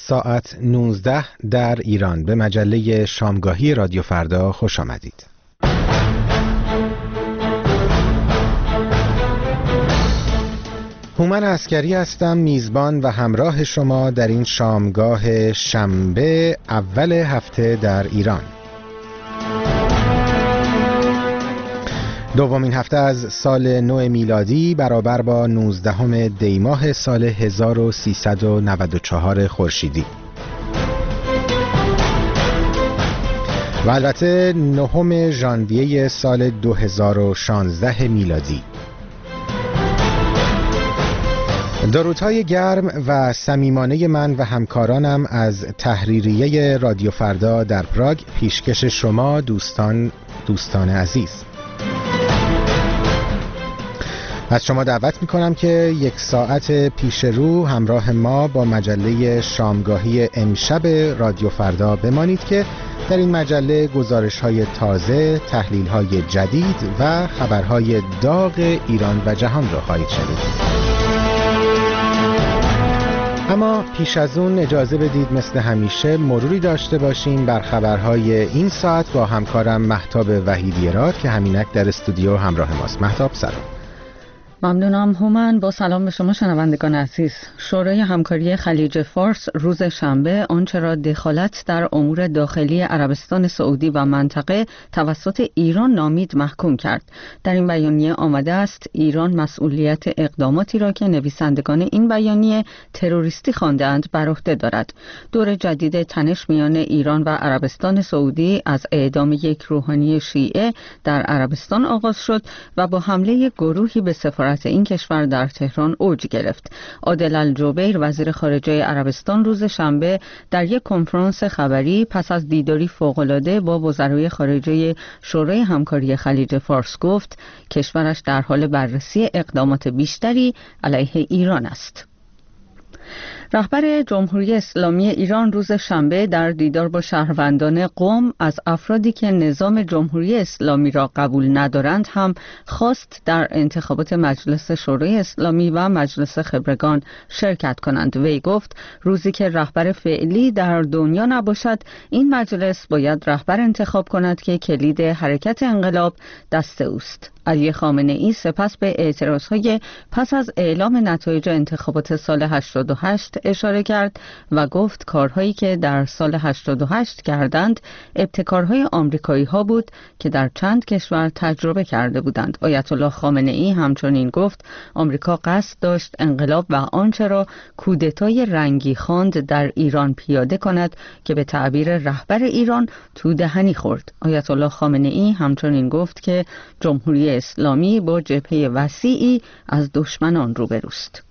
ساعت 19 در ایران. به مجله شامگاهی رادیو فردا خوش آمدید. هومن عسکری هستم، میزبان و همراه شما در این شامگاه شنبه اول هفته در ایران. دومین هفته از سال نو میلادی برابر با 19 دی ماه سال 1394 خورشیدی و البته 9 ژانویه سال 2016 میلادی. درودهای گرم و صمیمانه من و همکارانم از تحریریه رادیو فردا در پراگ پیشکش شما دوستان عزیز. از شما دعوت میکنم که یک ساعت پیش رو همراه ما با مجله شامگاهی امشب رادیو فردا بمانید که در این مجله گزارش‌های تازه، تحلیل‌های جدید و خبرهای داغ ایران و جهان را خواهید شنید. اما پیش از اون اجازه بدید مثل همیشه مروری داشته باشیم بر خبرهای این ساعت با همکارم مهتاب وحیدی‌راد که همینک در استودیو همراه ماست. مهتاب سلام. ممنونم هومن. با سلام به شما شنوندگان عزیز. شورای همکاری خلیج فارس روز شنبه آنچه را دخالت در امور داخلی عربستان سعودی و منطقه توسط ایران نامید محکوم کرد. در این بیانیه آمده است ایران مسئولیت اقداماتی را که نویسندگان این بیانیه تروریستی خوانده‌اند بر عهده دارد. دور جدید تنش میان ایران و عربستان سعودی از اعدام یک روحانی شیعه در عربستان آغاز شد و با حمله گروهی به سفارت این کشور در تهران اوج گرفت. عادل الجبیر وزیر خارجه عربستان روز شنبه در یک کنفرانس خبری پس از دیداری فوق‌العاده با وزرای خارجه شورای همکاری خلیج فارس گفت کشورش در حال بررسی اقدامات بیشتری علیه ایران است. رهبر جمهوری اسلامی ایران روز شنبه در دیدار با شهروندان قم از افرادی که نظام جمهوری اسلامی را قبول ندارند هم خواست در انتخابات مجلس شورای اسلامی و مجلس خبرگان شرکت کنند. وی گفت روزی که رهبر فعلی در دنیا نباشد این مجلس باید رهبر انتخاب کند که کلید حرکت انقلاب دست اوست. علی خامنه‌ای سپس به اعتراضهای پس از اعلام نتایج انتخابات سال 88 اشاره کرد و گفت کارهایی که در سال 88 کردند ابتکارهای آمریکایی ها بود که در چند کشور تجربه کرده بودند. آیت الله خامنه‌ای همچنین گفت آمریکا قصد داشت انقلاب و آنچه را کودتای رنگی خواند در ایران پیاده کند که به تعبیر رهبر ایران تو دهنی خورد. آیت الله خامنه‌ای همچنین گفت که جمهوری اسلامی با جبهه وسیعی از دشمنان روبروست.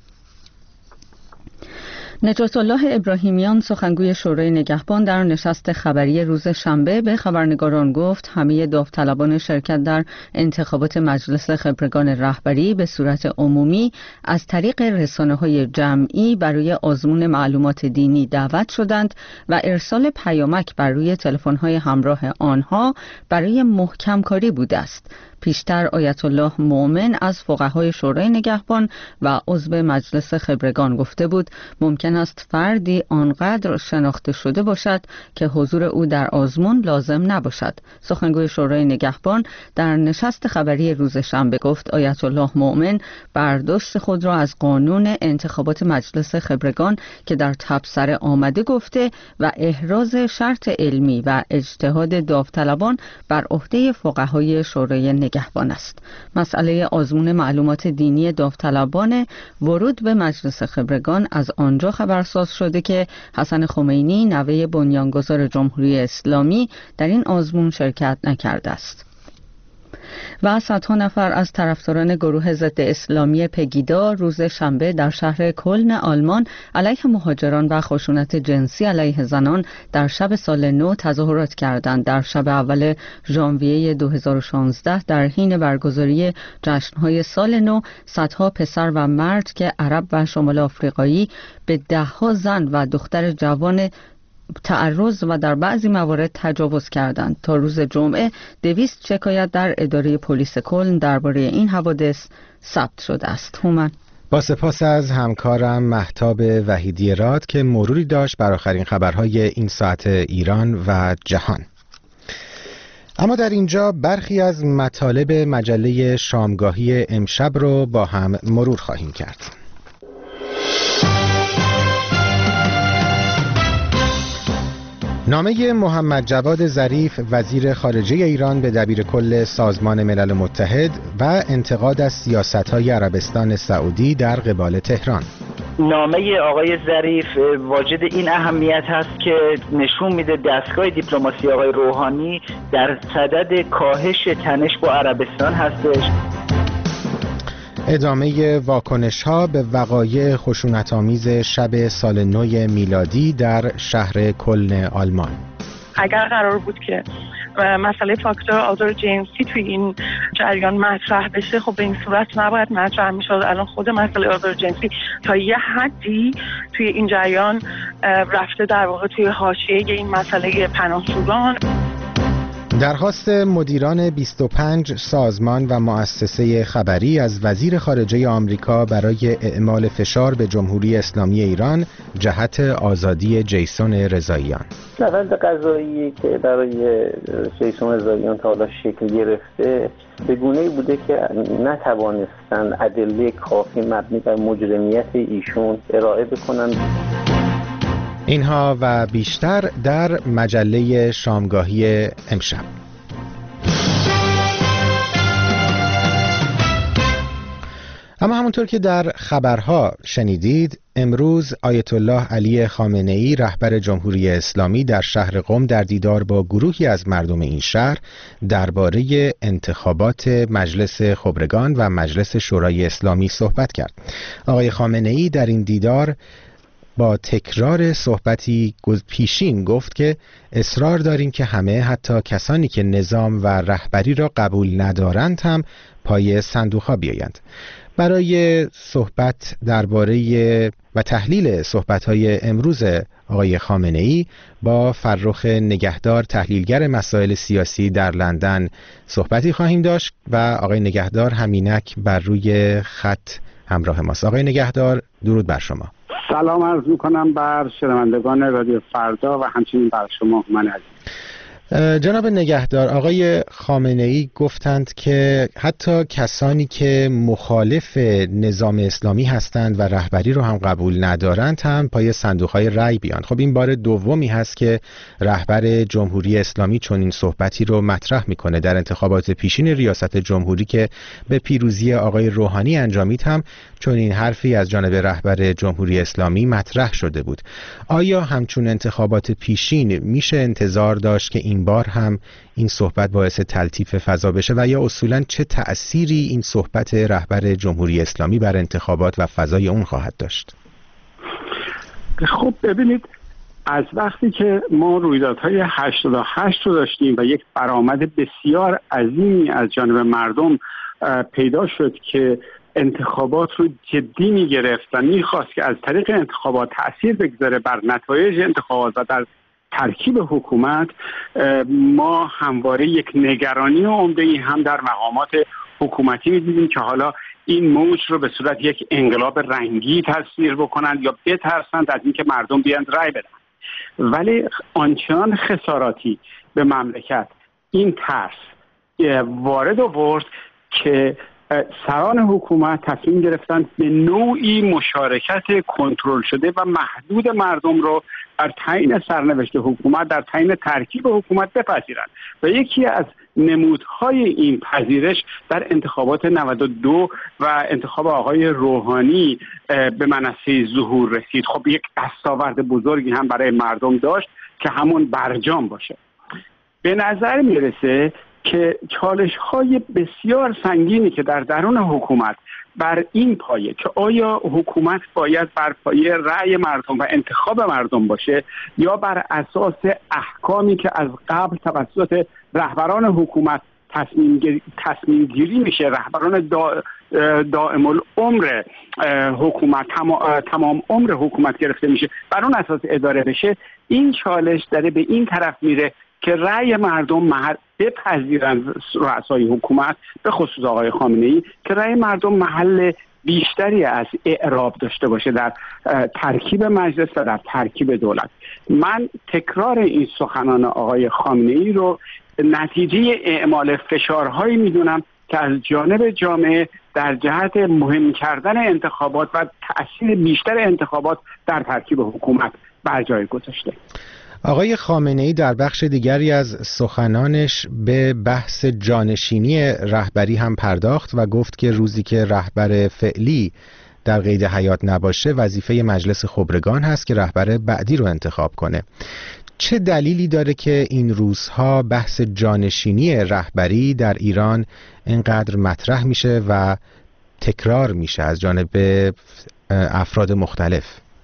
نجات الله ابراهیمیان سخنگوی شورای نگهبان در نشست خبری روز شنبه به خبرنگاران گفت همه داوطلبان شرکت در انتخابات مجلس خبرگان رهبری به صورت عمومی از طریق رسانه‌های جمعی برای آزمون معلومات دینی دعوت شدند و ارسال پیامک بر روی تلفن‌های همراه آنها برای محکم کاری بوده است. پیشتر آیت الله مومن از فقهای شورای نگهبان و عضو مجلس خبرگان گفته بود ممکن است فردی آنقدر شناخته شده باشد که حضور او در آزمون لازم نباشد. سخنگوی شورای نگهبان در نشست خبری روز شنبه گفت آیت الله مومن برداشت خود را از قانون انتخابات مجلس خبرگان که در تبصره آمده گفته و احراز شرط علمی و اجتهاد داوطلبان بر عهده فقهای شورای نگهبان است. مسئله آزمون معلومات دینی داوطلبان ورود به مجلس خبرگان از آنجا خبرساز شده که حسن خمینی نوه بنیانگذار جمهوری اسلامی در این آزمون شرکت نکرده است. و صدها نفر از طرفداران گروه ضد اسلامی پگیدا روز شنبه در شهر کلن آلمان علیه مهاجران و خشونت جنسی علیه زنان در شب سال نو تظاهرات کردند. در شب اول ژانویه 2016 در حین برگزاری جشن‌های سال نو صدها پسر و مرد که عرب و شمال آفریقایی به ده‌ها زن و دختر جوان تعرض و در بعضی موارد تجاوز کردند. تا روز جمعه 200 شکایت در اداره پلیس کلن درباره این حوادث ثبت شده است. هومن. با سپاس از همکارم مهتاب وحیدی راد که مروری داشت بر آخرین خبرهای این ساعت ایران و جهان. اما در اینجا برخی از مطالب مجله شامگاهی امشب رو با هم مرور خواهیم کرد. نامه محمد جواد ظریف وزیر خارجه ایران به دبیر کل سازمان ملل متحد و انتقاد از سیاست‌های عربستان سعودی در قبال تهران. نامه آقای ظریف واجد این اهمیت هست که نشون میده دستگاه دیپلماسی آقای روحانی در صدد کاهش تنش با عربستان هستش. ادامه واکنش‌ها به وقایع خشونت‌آمیز شب سال نو میلادی در شهر کلن آلمان. اگر قرار بود که مسئله فاکتور آزار جنسی توی این جریان مطرح بشه، خب به این صورت نباید مطرح میشد. الان خود مسئله آزار جنسی تا یه حدی توی این جریان رفته در واقع توی حاشیه این مسئله پناهجویان. درخواست مدیران 25 سازمان و مؤسسه خبری از وزیر خارجه آمریکا برای اعمال فشار به جمهوری اسلامی ایران جهت آزادی جیسون رضاییان. روند قضایی که برای جیسون رضاییان تا حالا شکل گرفته به گونه‌ای بوده که نتوانستن ادله کافی مبنی بر مجرمیت ایشون ارائه بکنن. اینها و بیشتر در مجله شامگاهی امشب. اما همونطور که در خبرها شنیدید، امروز آیت الله علی خامنه‌ای رهبر جمهوری اسلامی در شهر قم در دیدار با گروهی از مردم این شهر درباره انتخابات مجلس خبرگان و مجلس شورای اسلامی صحبت کرد. آقای خامنه‌ای در این دیدار با تکرار صحبتی پیشین گفت که اصرار داریم که همه، حتی کسانی که نظام و رهبری را قبول ندارند، هم پای صندوق‌ها بیایند. برای صحبت درباره و تحلیل صحبت‌های امروز آقای خامنه‌ای با فرخ نگهدار، تحلیلگر مسائل سیاسی در لندن، صحبتی خواهیم داشت و آقای نگهدار همینک بر روی خط همراه ماست. آقای نگهدار، درود بر شما. سلام عرض میکنم بر شنوندگان رادیو فردا و همچنین بر شما من عزیز. جناب نگهدار، آقای خامنه‌ای گفتند که حتی کسانی که مخالف نظام اسلامی هستند و رهبری رو هم قبول ندارند هم پای صندوق‌های رای بیان. خب این بار دومی هست که رهبر جمهوری اسلامی چنین صحبتی رو مطرح میکنه. در انتخابات پیشین ریاست جمهوری که به پیروزی آقای روحانی انجامید هم چنین حرفی از جانب رهبر جمهوری اسلامی مطرح شده بود. آیا همچون انتخابات پیشین میشه انتظار داشت که این بار هم این صحبت باعث تلطیف فضا بشه و یا اصولاً چه تأثیری این صحبت رهبر جمهوری اسلامی بر انتخابات و فضای اون خواهد داشت؟ خب ببینید، از وقتی که ما رویدادهای 88 رو داشتیم و یک برآمد بسیار عظیمی از جانب مردم پیدا شد که انتخابات رو جدی می‌گرفت و می‌خواست که از طریق انتخابات تأثیر بگذاره بر نتایج انتخابات و در ترکیب حکومت، ما همواره یک نگرانی عمده‌ای هم در مقامات حکومتی می‌دیدیم که حالا این موج رو به صورت یک انقلاب رنگی تصویر بکنند یا بترسند از اینکه مردم بیان رای بدن. ولی آنچنان خساراتی به مملکت این ترس وارد آورد که سران حکومت تصمیم گرفتند به نوعی مشارکت کنترل شده و محدود مردم رو در تعیین سرنوشت حکومت، در تعیین ترکیب حکومت بپذیرند و یکی از نمودهای این پذیرش در انتخابات 92 و انتخاب آقای روحانی به منصه ظهور رسید. خب یک دستاورد بزرگی هم برای مردم داشت که همون برجام باشه. به نظر میرسه که چالش‌های بسیار سنگینی که در درون حکومت بر این پایه که آیا حکومت باید بر پایه رأی مردم و انتخاب مردم باشه یا بر اساس احکامی که از قبل توسط رهبران حکومت تصمیم گیری میشه، رهبران دائم العمر حکومت، تمام عمر حکومت گرفته میشه، بر اون اساس اداره بشه. این چالش داره به این طرف میره که رأی مردم بپذیرند رؤسای حکومت، به خصوص آقای خامنه‌ای، که رأی مردم محل بیشتری از اعراب داشته باشه در ترکیب مجلس و در ترکیب دولت. من تکرار این سخنان آقای خامنه‌ای رو نتیجه اعمال فشارهایی میدونم که از جانب جامعه در جهت مهم کردن انتخابات و تأثیر بیشتر انتخابات در ترکیب حکومت بر جای گذاشته. آقای خامنه‌ای در بخش دیگری از سخنانش به بحث جانشینی رهبری هم پرداخت و گفت که روزی که رهبر فعلی در قید حیات نباشه وظیفه مجلس خبرگان هست که رهبر بعدی رو انتخاب کنه. چه دلیلی داره که این روزها بحث جانشینی رهبری در ایران اینقدر مطرح میشه و تکرار میشه از جانب افراد مختلف؟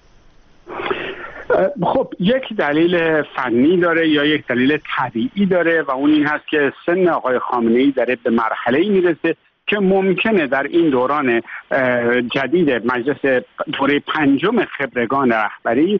خب یک دلیل فنی داره یا یک دلیل طبیعی داره و اون این هست که سن آقای خامنه‌ای داره به مرحله‌ای میرسه که ممکنه در این دوران جدید مجلس دوره پنجم خبرگان رهبری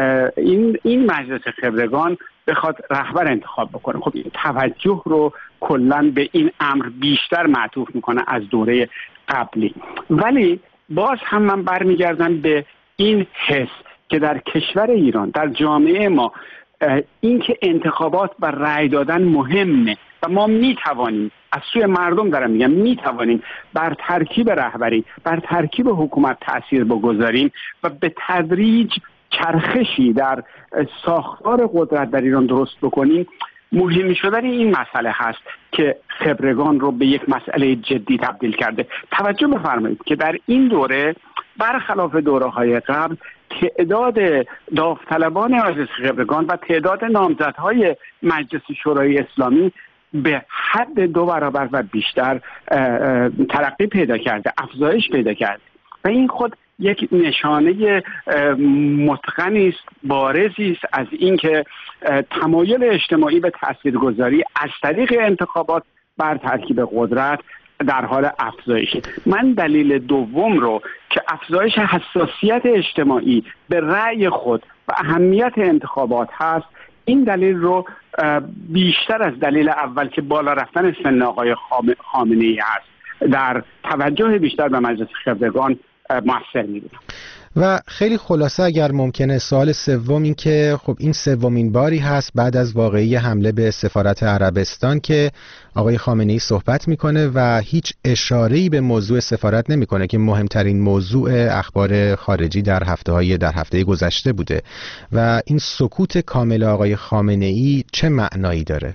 این مجلس خبرگان بخواد رهبر انتخاب بکنه. خب این توجه رو کلاً به این امر بیشتر معطوف میکنه از دوره قبلی. ولی باز هم من برمیگردم به این حس که در کشور ایران، در جامعه ما، اینکه انتخابات و رأی دادن مهمه و ما میتوانیم از سوی مردم، دارم میگم، میتوانیم بر ترکیب رهبری، بر ترکیب حکومت تأثیر بگذاریم و به تدریج چرخشی در ساختار قدرت در ایران درست بکنیم. مهم شدن این مسئله هست که خبرگان رو به یک مسئله جدی تبدیل کرده. توجه بفرمایید که در این دوره برخلاف دوره‌های قبل تعداد داوطلبان مجلس خبرگان و تعداد نامزدهای مجلس شورای اسلامی به حد 2 برابر و بیشتر ترقی پیدا کرده، افزایش پیدا کرده و این خود یک نشانه متقنی است، بارزی است از اینکه تمایل اجتماعی به تاثیرگذاری از طریق انتخابات بر ترکیب قدرت در حال افزایشه. من دلیل دوم رو که افزایش حساسیت اجتماعی به رأی خود و اهمیت انتخابات هست، این دلیل رو بیشتر از دلیل اول که بالا رفتن سن آقای خامنه‌ای هست در توجه بیشتر به مجلس خبرگان مؤثر می‌بینم. و خیلی خلاصه اگر ممکنه سوال سوم این که خب این سومین باری هست بعد از واقعی حمله به سفارت عربستان که آقای خامنه‌ای صحبت میکنه و هیچ اشاره‌ای به موضوع سفارت نمیکنه که مهمترین موضوع اخبار خارجی در هفته گذشته بوده و این سکوت کامل آقای خامنه‌ای چه معنایی داره؟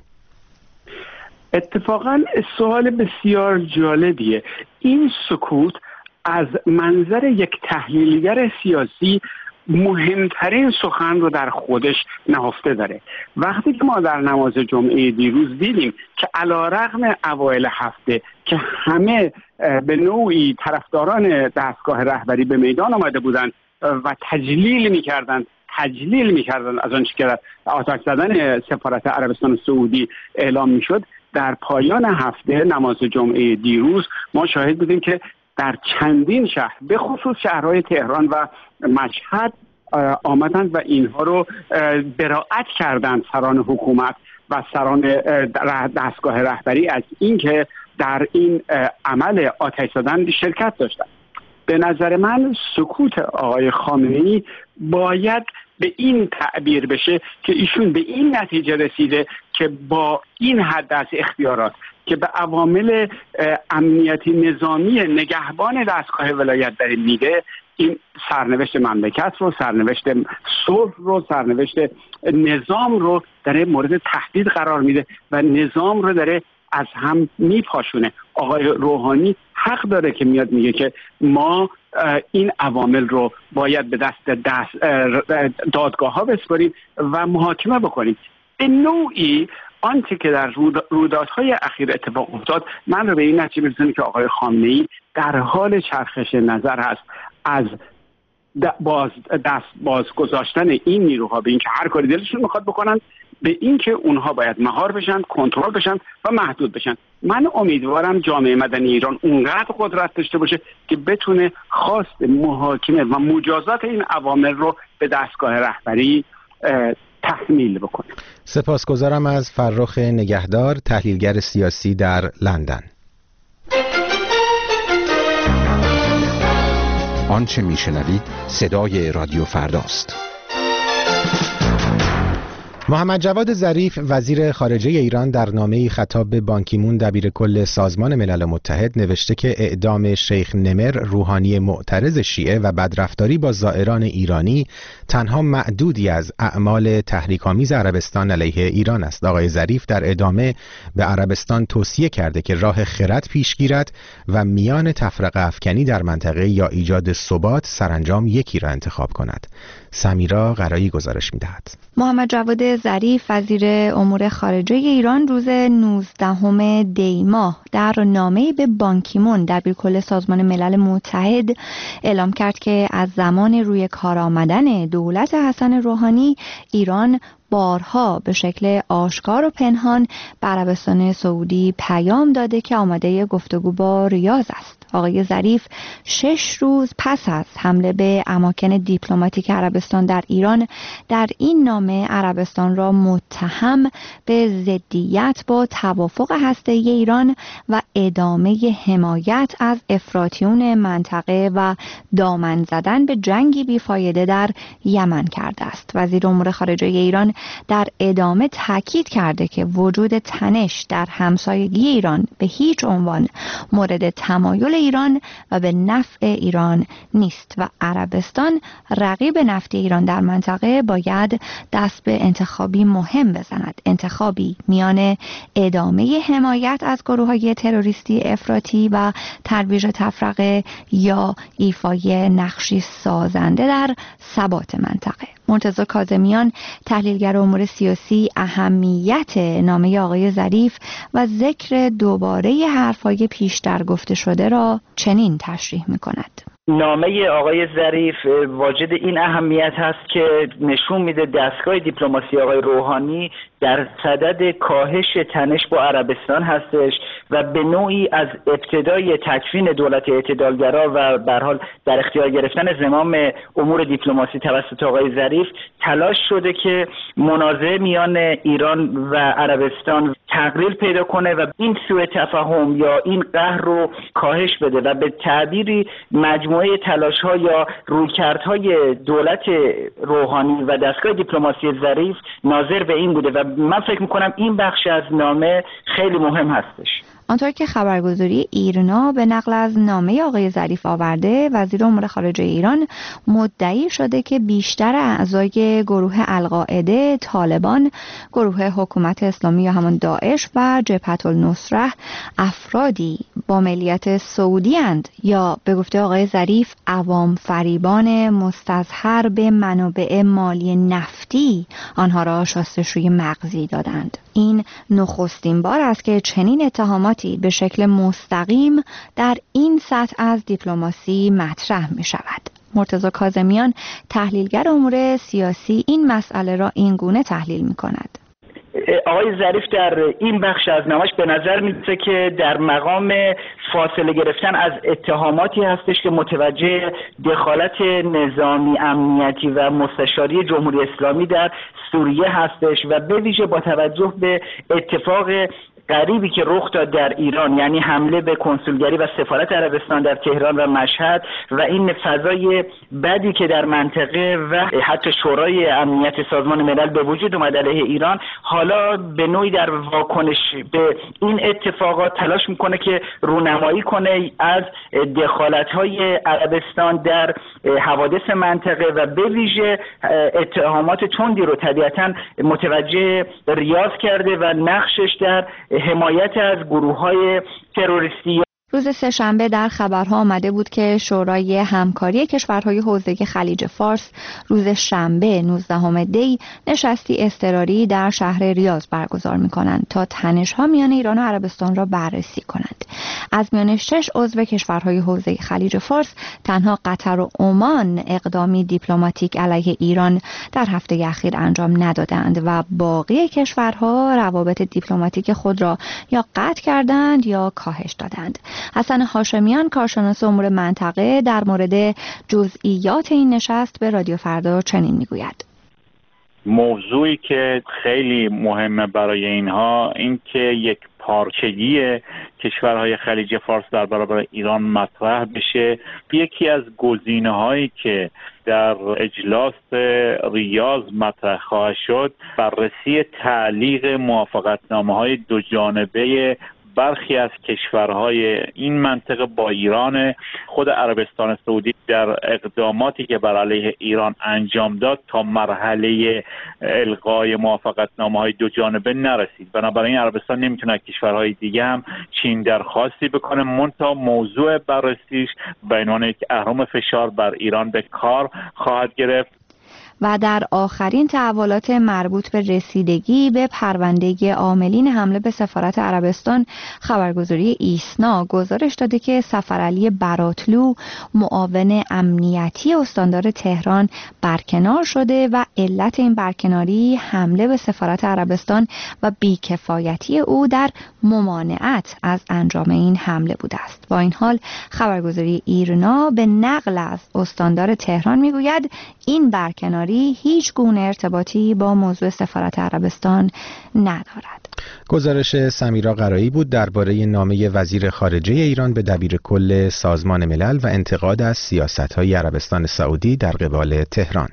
اتفاقا سوال بسیار جالبیه. این سکوت از منظر یک تحلیلگر سیاسی مهمترین سخن رو در خودش نهفته داره. وقتی که ما در نماز جمعه دیروز دیدیم که علیرغم اوایل هفته که همه به نوعی طرفداران دستگاه رهبری به میدان آمده بودند و تجلیل می‌کردند از آنچه که آتش زدن سفارت عربستان سعودی اعلام می‌شد، در پایان هفته نماز جمعه دیروز ما شاهد بودیم که در چندین شهر به خصوص شهرهای تهران و مشهد آمدند و اینها رو براءت کردند سران حکومت و سران دستگاه رهبری از اینکه در این عمل آتش زدن شرکت داشتند. به نظر من سکوت آقای خامنه‌ای باید به این تعبیر بشه که ایشون به این نتیجه رسیده که با این حد از اختیارات که به عوامل امنیتی نظامی نگهبان دستگاه ولایت داره میده، این سرنوشت مملکت رو، سرنوشت صلح رو، سرنوشت نظام رو داره مورد تهدید قرار میده و نظام رو داره از هم میپاشونه. آقای روحانی حق داره که میاد میگه که ما این عوامل رو باید به دست دادگاه ها بسپاریم و محاکمه بکنیم. به نوعی آنچه که در رویدادهای اخیر اتفاق افتاد من رو به این نتیجه میرسونه که آقای خامنه‌ای در حال چرخش نظر هست از باز گذاشتن این نیروها به اینکه هر کاری دلشون میخواد بکنن، به اینکه اونها باید مهار بشن، کنترل بشن و محدود بشن. من امیدوارم جامعه مدنی ایران اونقدر قدرت داشته باشه که بتونه خواست محاکمه و مجازات این عوامل رو به دستگاه رهبری تحمیل بکنه. سپاسگزارم از فرخ نگهدار، تحلیلگر سیاسی در لندن. آنچه میشنوید صدای رادیو فرداست. محمد جواد ظریف وزیر خارجه ایران در نامه‌ای خطاب به بان کی مون دبیر کل سازمان ملل متحد نوشته که اعدام شیخ نمر روحانی معترض شیعه و بدرفتاری با زائران ایرانی تنها معدودی از اعمال تحریک‌آمیز عربستان علیه ایران است. آقای ظریف در ادامه به عربستان توصیه کرده که راه خرد پیش گیرد و میان تفرقه افکنی در منطقه یا ایجاد ثبات سرانجام یکی را انتخاب کند. سمیرا قرایی گزارش می‌دهد. محمد جواد ظریف وزیر امور خارجه ایران روز 19 دی ماه در نامه‌ای به بان کی مون دبیرکل سازمان ملل متحد اعلام کرد که از زمان روی کار آمدن دولت حسن روحانی ایران بارها به شکل آشکار و پنهان به عربستان سعودی پیام داده که آماده گفتگو با ریاض است. آقای ظریف 6 روز پس از حمله به اماکن دیپلماتیک عربستان در ایران در این نامه عربستان را متهم به ضدیت با توافق هسته‌ای ایران و ادامه حمایت از افراطیون منطقه و دامن زدن به جنگی بیفایده در یمن کرده است. وزیر امور خارجه ایران در ادامه تاکید کرده که وجود تنش در همسایگی ایران به هیچ عنوان مورد تمایل ایران و به نفع ایران نیست و عربستان رقیب نفتی ایران در منطقه باید دست به انتخابی مهم بزند، انتخابی میان ادامه حمایت از گروه‌های تروریستی افراطی و ترویج تفرقه یا ایفای نقشی سازنده در ثبات منطقه. مرتضی کاظمیان تحلیلگر امور سیاسی اهمیت نامه آقای ظریف و ذکر دوباره حرفای پیشتر گفته شده را چنین تشریح می‌کند. نامه آقای ظریف واجد این اهمیت هست که نشون میده دستگاه دیپلماسی آقای روحانی در صدد کاهش تنش با عربستان هستش و به نوعی از ابتدای تکوین دولت اعتدالگرا و به هر حال در اختیار گرفتن زمام امور دیپلماسی توسط آقای ظریف تلاش شده که منازعه میان ایران و عربستان تقلیل پیدا کنه و این سوء تفاهم یا این قهر رو کاهش بده و به تعبیری مجموعه تلاش‌ها یا رویکردهای دولت روحانی و دستگاه دیپلماسی ظریف ناظر به این بوده و من فکر می‌کنم این بخش از نامه خیلی مهم هستش. آنطور که خبرگزاری ایرنا به نقل از نامه آقای ظریف آورده، وزیر امور خارجه ایران مدعی شده که بیشتر اعضای گروه القاعده، طالبان، گروه حکومت اسلامی یا همان داعش و جبهة النصره افرادی با ملیت سعودی اند یا به گفته آقای ظریف عوام فریبان مستظهر به منابع مالی نفتی آنها را شستشوی مغزی دادند. این نخستین بار است که چنین اتهاماتی به شکل مستقیم در این سطح از دیپلماسی مطرح می شود. مرتضی کاظمیان تحلیلگر امور سیاسی این مسئله را این گونه تحلیل می کند. آقای ظریف در این بخش از نامش به نظر می‌رسه که در مقام فاصله گرفتن از اتهاماتی هستش که متوجه دخالت نظامی امنیتی و مستشاری جمهوری اسلامی در سوریه هستش و به ویژه با توجه به اتفاق غریبی که رخ داد در ایران، یعنی حمله به کنسولگری و سفارت عربستان در تهران و مشهد و این فضای بدی که در منطقه و حتی شورای امنیت سازمان ملل به وجود اومد علیه ایران، حالا به نوعی در واکنش به این اتفاقات تلاش میکنه که رونمایی کنه از دخالت‌های عربستان در حوادث منطقه و به ویژه اتهامات تندی رو طبیعتاً متوجه ریاض کرده و نقشش در حمایت از گروه‌های تروریستی. روز سه‌شنبه در خبرها آمده بود که شورای همکاری کشورهای حوزه خلیج فارس روز شنبه 19 دی نشستی اضطراری در شهر ریاض برگزار می‌کنند تا تنش‌ها میان ایران و عربستان را بررسی کنند. از میان 6 عضو کشورهای حوزه خلیج فارس تنها قطر و عمان اقدامی دیپلماتیک علیه ایران در هفته اخیر انجام ندادند و باقی کشورها روابط دیپلماتیک خود را یا قطع کردند یا کاهش دادند. حسن هاشمیان کارشناس امور منطقه در مورد جزئیات این نشست به رادیو فردا چنین میگوید: موضوعی که خیلی مهمه برای اینها این که یک پارچگی کشورهای خلیج فارس در برابر ایران مطرح بشه. یکی از گزینه‌هایی که در اجلاس ریاض مطرح خواهد شد بررسی تعلیق موافقتنامه‌های دو جانبه برخی از کشورهای این منطقه با ایران. خود عربستان سعودی در اقداماتی که بر علیه ایران انجام داد تا مرحله الغای موافقتنامه‌های دو جانبه نرسید، بنابراین عربستان نمیتونه کشورهای دیگه هم چین درخواستی بکنه، منتها موضوع بررسیش به عنوان یک اهرم فشار بر ایران به کار خواهد گرفت. و در آخرین تحولات مربوط به رسیدگی به پرونده عاملین حمله به سفارت عربستان، خبرگزاری ایسنا گزارش داده که سفرعلی براتلو، معاون امنیتی استاندار تهران، برکنار شده و علت این برکناری حمله به سفارت عربستان و بیکفایتی او در ممانعت از انجام این حمله بوده است. با این حال خبرگزاری ایرنا به نقل از استاندار تهران میگوید این برکناری هیچ گونه ارتباطی با موضوع سفارت عربستان ندارد. گزارش سمیرا قرایی بود درباره نامه وزیر خارجه ایران به دبیر کل سازمان ملل و انتقاد از سیاست‌های عربستان سعودی در قبال تهران.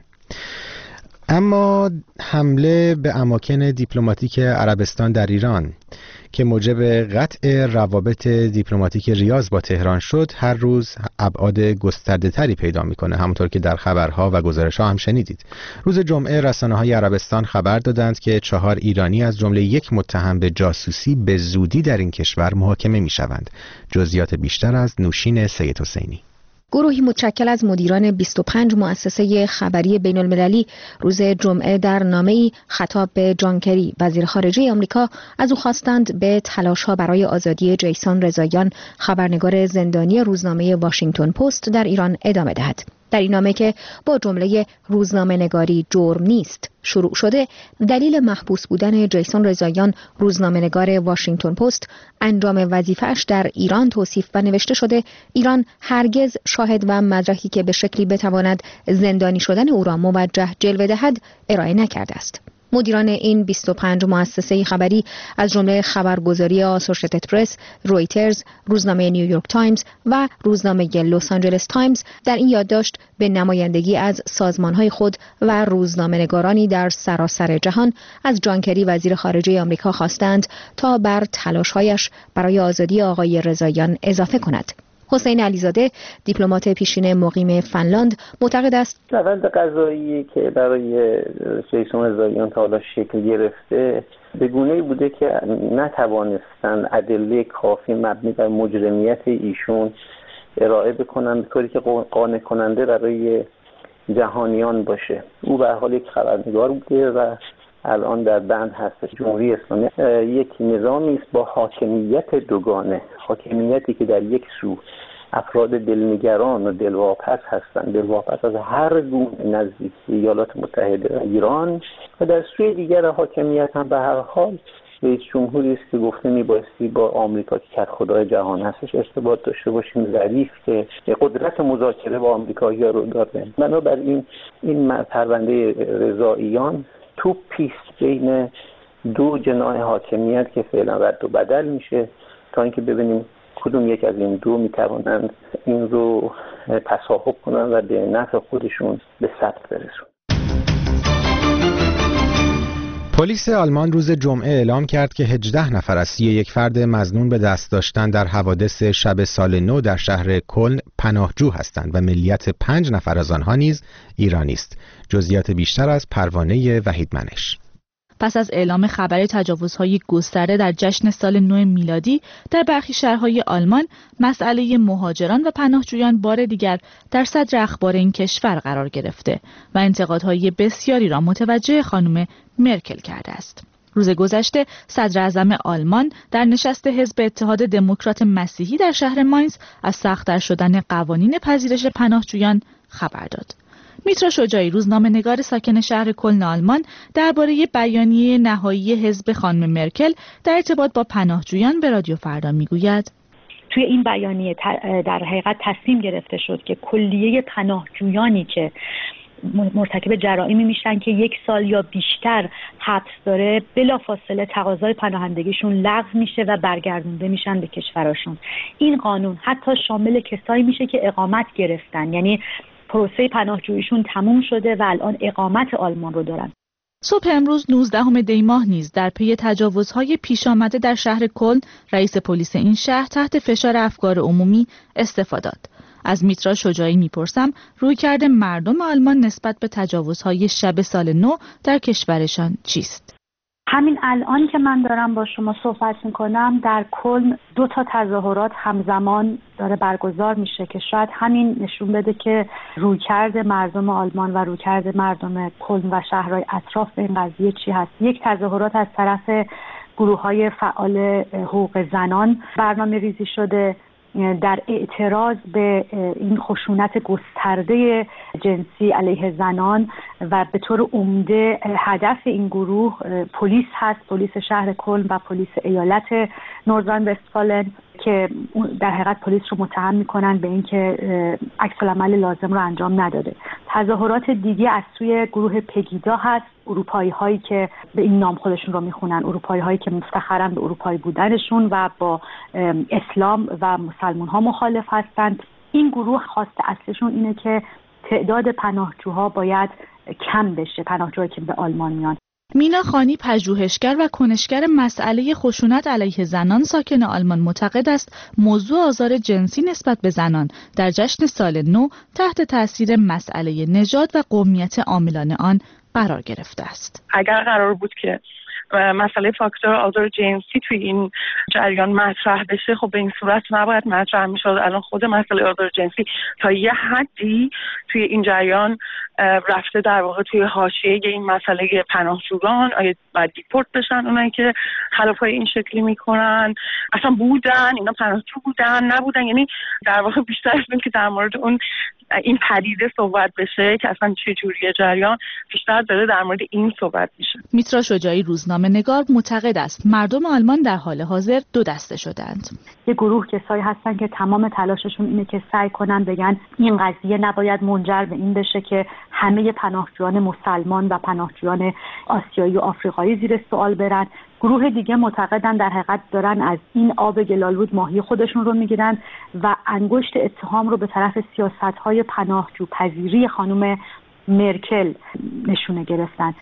اما حمله به اماکن دیپلماتیک عربستان در ایران که موجب قطع روابط دیپلماتیک ریاض با تهران شد، هر روز ابعاد گسترده‌تری پیدا می‌کنه، همونطور که در خبرها و گزارش‌ها هم شنیدید. روز جمعه رسانه‌های عربستان خبر دادند که 4 ایرانی از جمله یک متهم به جاسوسی به زودی در این کشور محاکمه می‌شوند. جزئیات بیشتر از نوشین سید حسینی. گروهی متشکل از مدیران 25 مؤسسه خبری بین المللی روز جمعه در نامه‌ای خطاب به جان کری وزیر خارجه آمریکا از او خواستند به تلاش‌ها برای آزادی جیسون رضاییان، خبرنگار زندانی روزنامه واشنگتن پست در ایران ادامه دهد. در این نامه که با جمله روزنامه‌نگاری جرم نیست شروع شده، دلیل محبوس بودن جیسون رضاییان روزنامه‌نگار واشنگتن پست انجام وظیفه‌اش در ایران توصیف و نوشته شده ایران هرگز شاهد و مدرکی که به شکلی بتواند زندانی شدن او را موجه جلوه دهد ارائه نکرده است. مدیران این 25 مؤسسه خبری از جمله خبرگزاری آسوشییتد پرس، رویترز، روزنامه نیویورک تایمز و روزنامه لس آنجلس تایمز در این یادداشت به نمایندگی از سازمان‌های خود و روزنامه‌نگارانی در سراسر جهان از جان کری وزیر خارجه آمریکا خواستند تا بر تلاش‌هایش برای آزادی آقای رضاییان اضافه کند. حسین علیزاده، دیپلمات پیشین مقیم فنلاند، معتقد است روند قضایی که برای جیسون رضاییان تا حالا شکل گرفته به گونه‌ای بوده که نتوانستن ادله کافی مبنی بر مجرمیت ایشون ارائه بکنن به طوری که قانع کننده برای جهانیان باشه. او به هر حال یک خبرنگار بوده و الان در بند هست. جمهوری اسلامی یک نظامی است با حاکمیت دوگانه، حاکمیتی که در یک سو افراد دلنگران و دلواپس هستند، دلواپس از هر گونه نزدیکی ایالات متحده و ایران، و در سوی دیگر حاکمیت هم به هر حال رئیس جمهوری است که گفته میبایستی با آمریکا که کدخدای جهان هستش ارتباط داشته باشیم، ظریف که قدرت مذاکره با آمریکایی‌ها رو داره. بنابراین این پرونده رضاییان توپیست بین دو جناح حاکمیت که فعلا رد و بدل میشه تا اینکه ببینیم کدوم یک از این دو میتوانند این رو تصاحب کنن و به نفع خودشون به ثبت برسون. پلیس آلمان روز جمعه اعلام کرد که 18 نفر از 31 فرد مظنون به دست داشتن در حوادث شب سال نو در شهر کلن پناهجو هستند و ملیت 5 نفر از آنها نیز ایرانی است. جزئیات بیشتر از پروانه وحید منش. پس از اعلام خبر تجاوزهای گسترده در جشن سال نو میلادی در برخی شهرهای آلمان، مسئله مهاجران و پناهجویان بار دیگر در صدر اخبار این کشور قرار گرفته و انتقادهای بسیاری را متوجه خانم مرکل کرده است. روز گذشته صدر اعظم آلمان در نشست حزب اتحاد دموکرات مسیحی در شهر ماینز از سخت‌تر شدن قوانین پذیرش پناهجویان خبر داد. میترا شجاعی، روزنامه‌نگار ساکن شهر کلن آلمان، درباره بیانیه نهایی حزب خانم مرکل در ارتباط با پناهجویان به رادیو فردا میگوید: توی این بیانیه در حقیقت تصمیم گرفته شد که کلیه پناهجویانی که مرتکب جرائمی میشن که 1 سال یا بیشتر حبس داره، بلافاصله تقاضای پناهندگیشون لغو میشه و برگردونده میشن به کشورشون. این قانون حتی شامل کسایی میشه که اقامت گرفتن، یعنی پروسه پناهجوییشون تموم شده و الان اقامت آلمان رو دارن. صبح امروز 19 دی ماه نیز در پی تجاوزهای پیش آمده در شهر کلن، رئیس پلیس این شهر تحت فشار افکار عمومی استعفا داد. از میترا شجاعی میپرسم رویکرد مردم آلمان نسبت به تجاوزهای شب سال نو در کشورشان چیست؟ همین الان که من دارم با شما صحبت میکنم در کلن 2 تظاهرات همزمان داره برگزار میشه که شاید همین نشون بده که رویکرد مردم آلمان و رویکرد مردم کلن و شهرهای اطراف به این قضیه چی هست. یک تظاهرات از طرف گروه‌های فعال حقوق زنان برنامه ریزی شده در اعتراض به این خشونت گسترده جنسی علیه زنان و به طور عمده هدف این گروه پلیس هست، پلیس شهر کلن و پلیس ایالت نوردرن وستفالن که در حقیقت پلیس رو متهم میکنن به اینکه عکس‌العمل لازم رو انجام نداده. تظاهرات دیگه از سوی گروه پگیدا هست، اروپایی هایی که به این نام خودشون رو میخونن، اروپایی هایی که مفتخرن به اروپایی بودنشون و با اسلام و مسلمان ها مخالف هستند. این گروه خواست اصلشون اینه که تعداد پناهجوها باید کم بشه، پناهجوهایی که به آلمان میان. مینا خانی، پژوهشگر و کنشگر مسئله خشونت علیه زنان ساکن آلمان، معتقد است موضوع آزار جنسی نسبت به زنان در جشن سال نو تحت تاثیر مسئله نژاد و قومیت عاملان آن قرار گرفته است. اگر قرار بود که مسئله فاکتور آزار جنسی توی این جریان مطرح بشه، خب به این صورت نباید مطرح میشد. الان خود مسئله آزار جنسی تا یه حدی توی این جریان رفته در واقع توی حاشیه این مسئله پناهجویان، آیا باید دیپورت بشن اونایی که خلافای این شکلی میکنن، اصلا بودن اینا پناهجو بودن نبودن، یعنی در واقع بیشتر از این که در مورد اون این پدیده صحبت بشه که اصلا چه جوریه جریان، بیشتر داره در مورد این صحبت میشه. میترا شجاعی، روزنامه‌نگار، معتقد است مردم آلمان در حال حاضر 2 دسته شدند. یه گروه کسایی هستن که تمام تلاششون اینه که سعی کنن بگن این قضیه نباید منجر به این بشه که همه پناهجویان مسلمان و پناهجویان آسیایی و آفریقایی زیر سوال برن. گروه دیگه معتقدن در حقیقت دارن از این آب گلالود ماهی خودشون رو میگیرن و انگشت اتهام رو به طرف سیاست‌های پناهجوپذیری خانم مرکل نشونه گرفتن.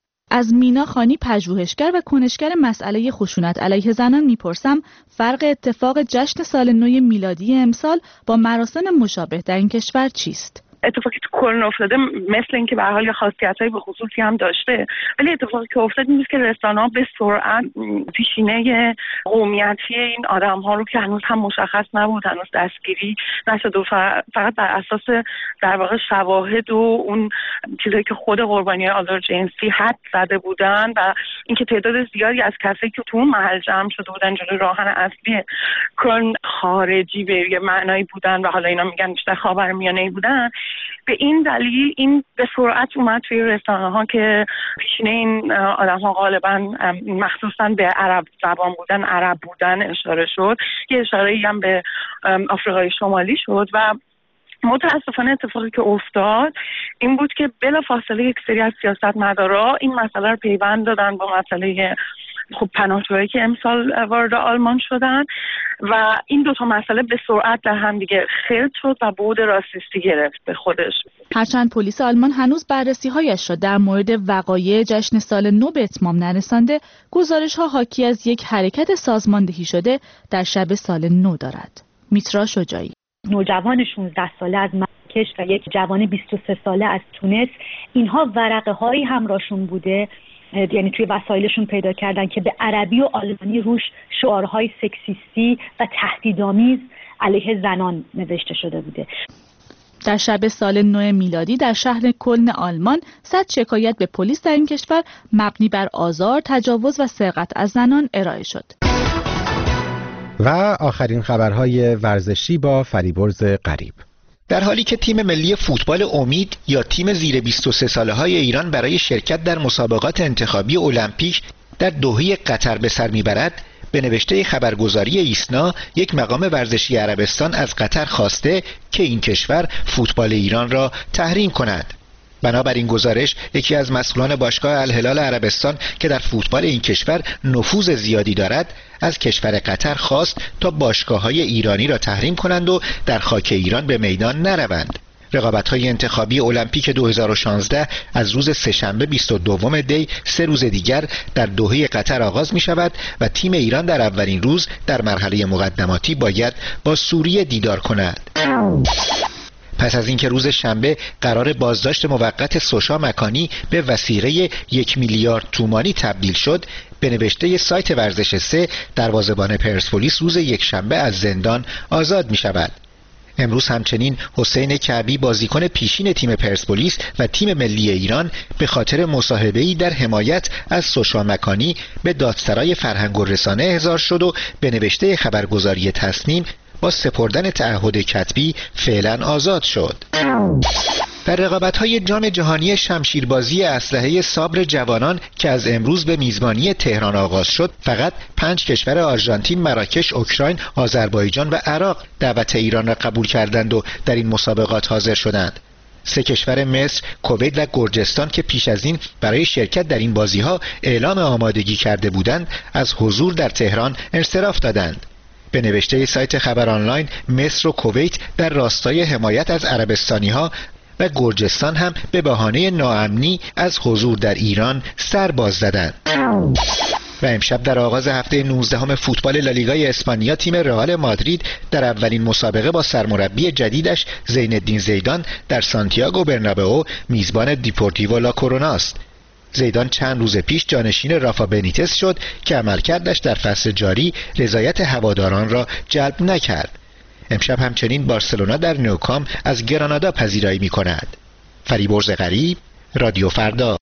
از مینا خانی، پژوهشگر و کنشگر مسئله خشونت علیه زنان میپرسم فرق اتفاق جشن سال نو میلادی امسال با مراسم مشابه در این کشور چیست؟ اتفاقی تو کلن افتاده مثل اینکه به هر حال خاصیت‌های به خصوصی هم داشته، ولی اتفاقی که افتاد این بود که رسانه‌ها به سرعت پیشینه قومیتی این آدم‌ها رو که هنوز هم مشخص نبود، هنوز دستگیری نشد و فقط بر اساس در واقع شواهد و اون چیزایی که خود قربانی‌های آزار جنسی حد زده بودن و اینکه تعداد زیادی از کسایی که تو اون محل جمع شده بودن جلوی راهن اصلی کلن خارجی به یه معنایی بودن و حالا اینا میگن بیشتر خاورمیانه‌ای بودن، به این دلیل این به سرعت اومد توی رسانه‌ها که پیشینه این آدم‌ها غالباً مخصوصاً به عرب زبان بودن، عرب بودن اشاره شد. یه اشاره‌ای هم به آفریقای شمالی شد و متاسفانه اتفاقی که افتاد این بود که بلافاصله یک سری از سیاستمدارا این مسئله رو پیوند دادن با مسئله خب پناهجویی که امسال وارد آلمان شدن و این 2 مسئله به سرعت در هم دیگه خلط شد و بعد راسیستی گرفت به خودش. هرچند پلیس آلمان هنوز بررسی‌هایش را در مورد وقایع جشن سال نو به اتمام نرسانده، گزارش‌ها حاکی از یک حرکت سازماندهی شده در شب سال نو دارد. میترا شجاعی، نوجوان 16 ساله از مراکش و یک جوان 23 ساله از تونس، اینها ورقه‌هایی همراهشون بوده، یعنی توی وسایلشون پیدا کردن که به عربی و آلمانی روش شعارهای سکسیستی و تهدیدآمیز علیه زنان نوشته شده بوده. در شب سال نو میلادی در شهر کلن آلمان 100 شکایت به پلیس در این کشور مبنی بر آزار، تجاوز و سرقت از زنان ارائه شد. و آخرین خبرهای ورزشی با فریبرز غریب. در حالی که تیم ملی فوتبال امید یا تیم زیر 23 ساله های ایران برای شرکت در مسابقات انتخابی المپیک در دوحه قطر به سر میبرد، به نوشته خبرگزاری ایسنا یک مقام ورزشی عربستان از قطر خواسته که این کشور فوتبال ایران را تحریم کند. بنابراین گزارش یکی از مسئولان باشگاه الهلال عربستان که در فوتبال این کشور نفوذ زیادی دارد از کشور قطر خواست تا باشگاه‌های ایرانی را تحریم کنند و در خاک ایران به میدان نروند. رقابت‌های انتخابی المپیک 2016 از روز سه‌شنبه 22 دی 3 روز دیگر در دوحه قطر آغاز می‌شود و تیم ایران در اولین روز در مرحله مقدماتی باید با سوریه دیدار کند. پس از اینکه روز شنبه قرار بازداشت موقت سوشا مکانی به وثیقه 1 میلیارد تومانی تبدیل شد، به نوشته سایت ورزش 3 دروازه‌بان پرسپولیس روز یکشنبه از زندان آزاد می‌شود. امروز همچنین حسین کعبی بازیکن پیشین تیم پرسپولیس و تیم ملی ایران به خاطر مصاحبه‌ای در حمایت از سوشا مکانی به دادسرای فرهنگ و رسانه احضار شد و به نوشته خبرگزاری تصنیم با سپردن تعهد کتبی فعلا آزاد شد. در رقابت‌های جام جهانی شمشیربازی اسلحه سابر جوانان که از امروز به میزبانی تهران آغاز شد، فقط 5 کشور آرژانتین، مراکش، اوکراین، آذربایجان و عراق دعوت ایران را قبول کردند و در این مسابقات حاضر شدند. 3 کشور مصر، کویت و گرجستان که پیش از این برای شرکت در این بازی‌ها اعلام آمادگی کرده بودند، از حضور در تهران انصراف دادند. به نوشته سایت خبر آنلاین، مصر و کویت در راستای حمایت از عربستانی‌ها و گرجستان هم به بهانه ناامنی از حضور در ایران سر باز زدند. و امشب در آغاز هفته 19 فوتبال لالیگای اسپانیا تیم رئال مادرید در اولین مسابقه با سرمربی جدیدش زین الدین زیدان در سانتیاگو برنابئو میزبان دیپورتیو لا کرونا است. زیدان چند روز پیش جانشین رافا بنیتس شد که عملکردش در فصل جاری رضایت هواداران را جلب نکرد. امشب همچنین بارسلونا در نوکام از گرانادا پذیرایی می‌کند. فریبرز غریب، رادیو فردا.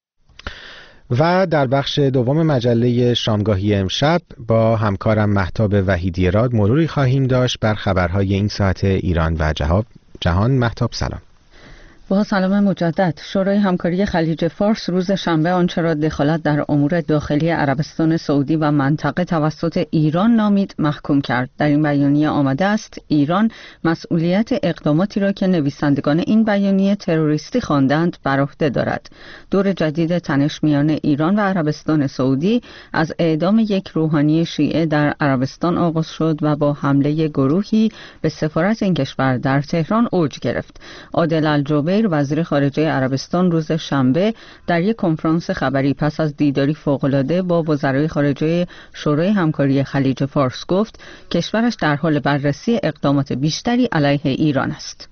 و در بخش دوم مجله شامگاهی امشب با همکارم مهتاب وحیدی راد مروری خواهیم داشت بر خبرهای این ساعت ایران و جهان. مهتاب سلام. با سلام مجدد. شورای همکاری خلیج فارس روز شنبه آنچه را دخالت در امور داخلی عربستان سعودی و منطقه توسط ایران نامید محکوم کرد. در این بیانیه آمده است ایران مسئولیت اقداماتی را که نویسندگان این بیانیه تروریستی خواندند بر عهده دارد. دور جدید تنش میان ایران و عربستان سعودی از اعدام یک روحانی شیعه در عربستان آغاز شد و با حمله گروهی به سفارت این کشور در تهران اوج گرفت. عادل الجبیر وزیر خارجه عربستان روز شنبه در یک کنفرانس خبری پس از دیداری فوق‌العاده با وزرای خارجه شورای همکاری خلیج فارس گفت کشورش در حال بررسی اقدامات بیشتری علیه ایران است.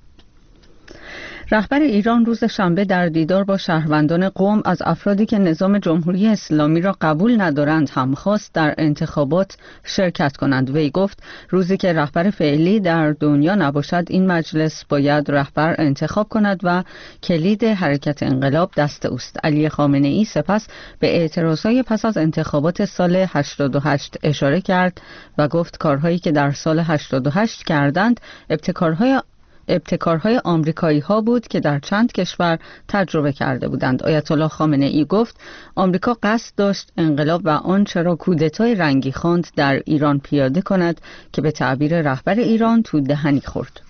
رهبر ایران روز شنبه در دیدار با شهروندان قم از افرادی که نظام جمهوری اسلامی را قبول ندارند هم خواست در انتخابات شرکت کنند. وی گفت روزی که رهبر فعلی در دنیا نباشد این مجلس باید رهبر انتخاب کند و کلید حرکت انقلاب دست اوست. علی خامنه‌ای سپس به اعتراضهای پس از انتخابات سال 88 اشاره کرد و گفت کارهایی که در سال 88 کردند ابتکارهای آمریکایی ها بود که در چند کشور تجربه کرده بودند. آیت الله خامنه ای گفت آمریکا قصد داشت انقلاب و آنچه را کودتای رنگی خواند در ایران پیاده کند که به تعبیر رهبر ایران تو دهنی خورد.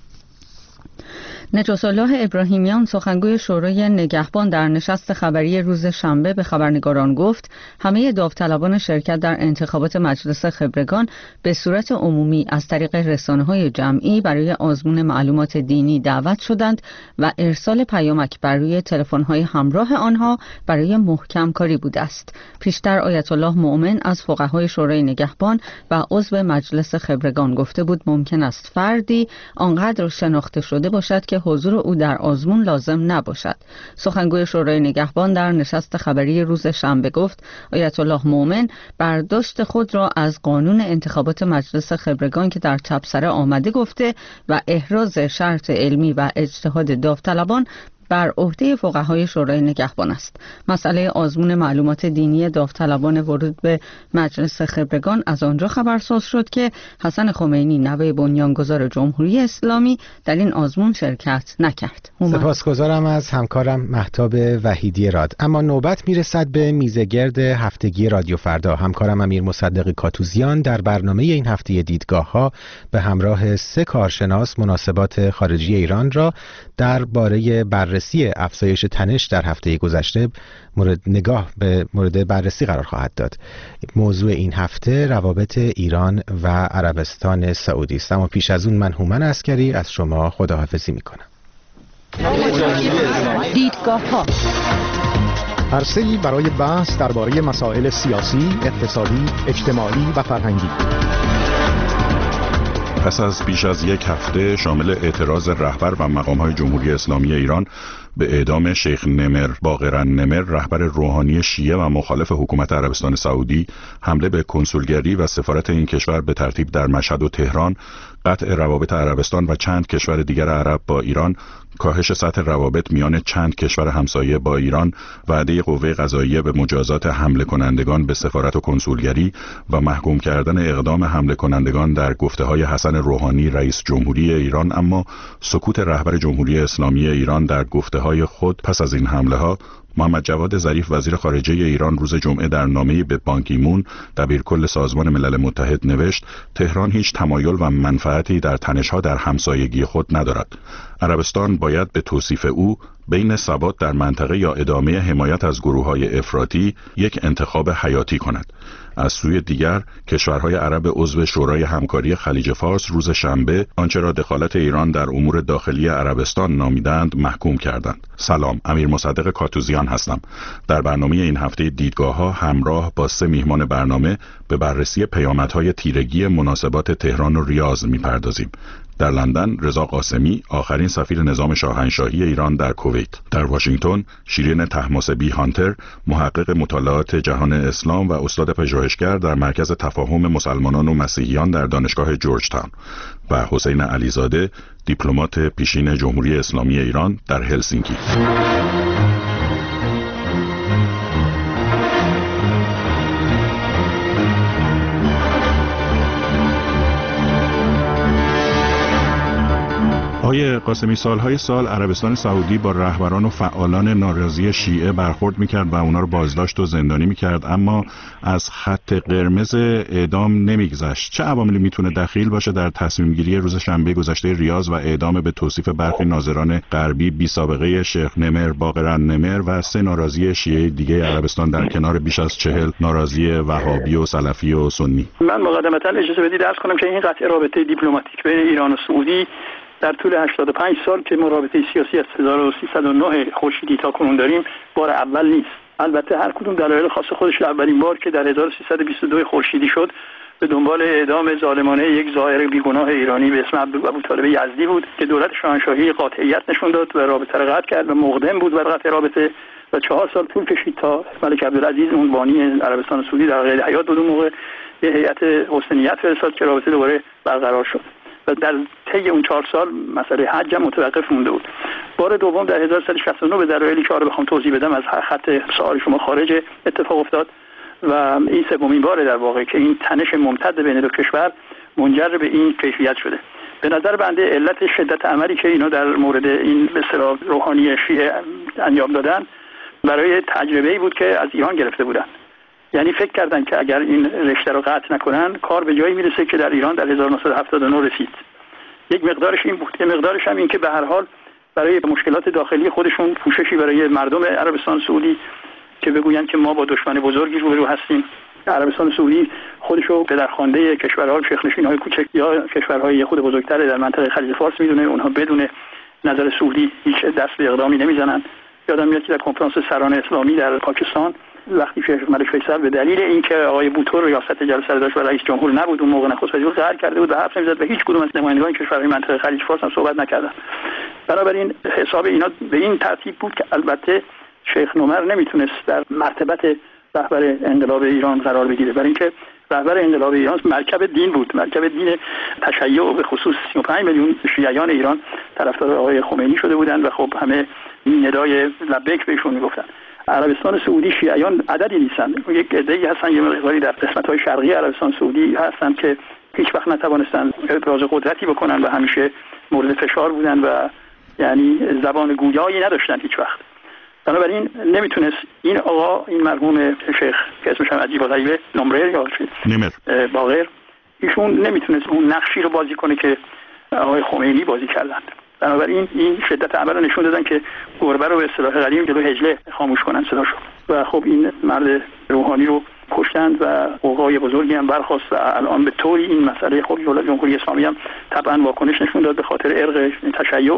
نجات الله ابراهیمیان سخنگوی شورای نگهبان در نشست خبری روز شنبه به خبرنگاران گفت همه داوطلبان شرکت در انتخابات مجلس خبرگان به صورت عمومی از طریق رسانه‌های جمعی برای آزمون معلومات دینی دعوت شدند و ارسال پیامک بر روی تلفن‌های همراه آنها برای محکم کاری بوده است. پیشتر آیت الله مؤمن از فقهای شورای نگهبان و عضو مجلس خبرگان گفته بود ممکن است فردی آنقدر شناخته شده باشد که حضور او در آزمون لازم نباشد. سخنگوی شورای نگهبان در نشست خبری روز شنبه گفت آیت الله مؤمن برداشت خود را از قانون انتخابات مجلس خبرگان که در چپسره آمده گفته و احراز شرط علمی و اجتهاد داوطلبان بر عهده فقهای شورای نگهبان است. مسئله آزمون معلومات دینی داوطلبان ورود به مجلس خبرگان از آنجا خبرساز شد که حسن خمینی نوه بنیانگذار جمهوری اسلامی در این آزمون شرکت نکرد. سپاسگزارم از همکارم مهتاب وحیدی راد. اما نوبت میرسد به میزگرد هفتگی رادیو فردا. همکارم امیر مصدقی کاتوزیان در برنامه این هفته دیدگاه‌ها به همراه 3 کارشناس مناسبات خارجی ایران را درباره بررسی بررسی افزایش تنش در هفته گذشته مورد بررسی قرار خواهد داد. موضوع این هفته روابط ایران و عربستان سعودی است. اما پیش از اون من هومن عسکری از شما خداحافظی میکنم. دیدگاه‌ها عرصه‌ای برای بحث درباره مسائل سیاسی، اقتصادی، اجتماعی و فرهنگی. پس از بیش از یک هفته شامل اعتراض رهبر و مقام‌های جمهوری اسلامی ایران به اعدام شیخ نمر باقر نمر، رهبر روحانی شیعه و مخالف حکومت عربستان سعودی، حمله به کنسولگری و سفارت این کشور به ترتیب در مشهد و تهران، قطع روابط عربستان و چند کشور دیگر عرب با ایران، کاهش سطح روابط میان چند کشور همسایه با ایران، وعده قوه قضاییه به مجازات حمله کنندگان به سفارت و کنسولگری و محکوم کردن اقدام حمله کنندگان در گفته‌های حسن روحانی رئیس جمهوری ایران، اما سکوت رهبر جمهوری اسلامی ایران در گفته‌های خود پس از این حمله‌ها. محمد جواد ظریف وزیر خارجه ایران روز جمعه در نامه‌ای به بان کی مون دبیرکل سازمان ملل متحد نوشت تهران هیچ تمایل و منفعتی در تنش‌ها در همسایگی خود ندارد. عربستان باید به توصیف او بین ثبات در منطقه یا ادامه حمایت از گروه‌های افراطی یک انتخاب حیاتی کند. از سوی دیگر کشورهای عرب عضو شورای همکاری خلیج فارس روز شنبه آنچه را دخالت ایران در امور داخلی عربستان نامیدند محکوم کردند. سلام، امیر مصدق کاتوزیان هستم. در برنامه این هفته دیدگاه‌ها همراه با 3 میهمان برنامه به بررسی پیامدهای تیرگی مناسبات تهران و ریاض می‌پردازیم. در لندن رضا قاسمی، آخرین سفیر نظام شاهنشاهی ایران در کویت. در واشنگتن شیرین طهماسبی هانتر، محقق مطالعات جهان اسلام و استاد پژوهشگر در مرکز تفاهم مسلمانان و مسیحیان در دانشگاه جورج تاون، و حسین علیزاده، دیپلمات پیشین جمهوری اسلامی ایران در هلسینکی. آقای قاسمی، سالهای سال عربستان سعودی با رهبران و فعالان ناراضی شیعه برخورد میکرد و اونا رو بازداشت و زندانی میکرد، اما از خط قرمز اعدام نمیگذشت. چه عواملی میتونه دخیل باشه در تصمیم گیری روز شنبه گذشته ریاض و اعدام به توصیف برخی ناظران غربی بی سابقه شیخ نمر باقر نمر و 3 ناراضی شیعه دیگه عربستان در کنار بیش از 40 ناراضی وهابی و سلفی و سنی؟ من مقدمتا اجازه بدید عرض کنم که این قطع رابطه دیپلماتیک بین ایران و سعودی در طول 85 سال که ما رابطه سیاسی از 1309 خورشیدی تا کنون داریم بار اول نیست. البته هر کدوم دلایل خاص خودش. اولین بار که در 1322 خورشیدی شد به دنبال اعدام ظالمانه یک زائر بیگناه ایرانی به اسم ابوطالب یزدی بود که دولت شاهنشاهی قاطعیت نشون داد و رابطه را قطع کرد و مقدم بود بر قطع رابطه و 4 سال طول کشید تا ملک عبدالعزیز اون بانی عربستان سعودی در قید حیات بود. اون موقع یه هیئت حسنیت فرستاد که رابطه دوباره برقرار شد و در طی اون 4 سال مسئله حج هم متوقف مونده بود. بار دوم در 1369 به دلایلی که بخوام توضیح بدم از خط سوال شما خارج اتفاق افتاد و این 3مین باره در واقع که این تنش ممتد بین دو کشور منجر به این کیفیت شده. به نظر بنده علت شدت عملی که اینا در مورد این به اصطلاح روحانی شیعه انجام دادن برای تجربه‌ای بود که از ایران گرفته بودن. یعنی فکر کردن که اگر این رشته رو قطع نکنن کار به جایی میرسه که در ایران در 1979 رسید. یک مقدارش این بود، یک مقدارش هم این که به هر حال برای مشکلات داخلی خودشون پوششی برای مردم عربستان سعودی که بگویند که ما با دشمن بزرگی روبرو هستیم. عربستان سعودی خودشو پدرخوانده کشورها شیخ‌نشین‌های کوچک یا کشورهای خود بزرگتر در منطقه خلیج فارس میدونه. اونها بدون نظر سعودی هیچ دست به اقدامی نمیزنن. یادم میاد که در کنفرانس سران اسلامی در پاکستان وقتی شیخ ملک فیصل به دلیل اینکه آقای بوتو ریاست جلسه داشت و رئیس جمهور نبود اون موقع نخست وزیر قرار کرده بود و حرف نمیزد و هیچ کدوم از نمایندگان کشورهای منطقه خلیج فارس هم صحبت نکردن. بنابراین حساب اینا به این ترتیب بود که البته شیخ نمر نمیتونست در مرتبت رهبر انقلاب ایران قرار بگیره، برای اینکه رهبر انقلاب ایران مرکب دین بود، مرکب دین تشیع، به خصوص 35 میلیون شیعیان ایران طرفدار آقای خمینی شده بودند و خب همه ندای لبیک بهشون میگفتن. عربستان سعودی شیعیان عددی نیستن، یک عده‌ای هستن یه مقداری در قسمت‌های شرقی عربستان سعودی هستن که هیچ وقت نتوانستن ابراز قدرتی بکنن و همیشه مورد فشار بودن و یعنی زبان گویایی نداشتن هیچ وقت. بنابراین نمیتونست این آقا، این مرحوم شیخ که اسمش هم عجیب و غریبه، نمر یا باقر، ایشون نمیتونست اون نقشی رو بازی کنه که آقای خمینی بازی کردند. بنابراین این شدت عمل رو نشون دادن که گربه رو به اصطلاح قدیم جلو هجله خاموش کنن صداشو. و خب این مرد روحانی رو کشتند و قوقای بزرگی هم برخاست و الان به طوری این مسئله خب دولت جمهوری اسلامی هم طبعا واکنش نشون داد به خاطر ارق تشیع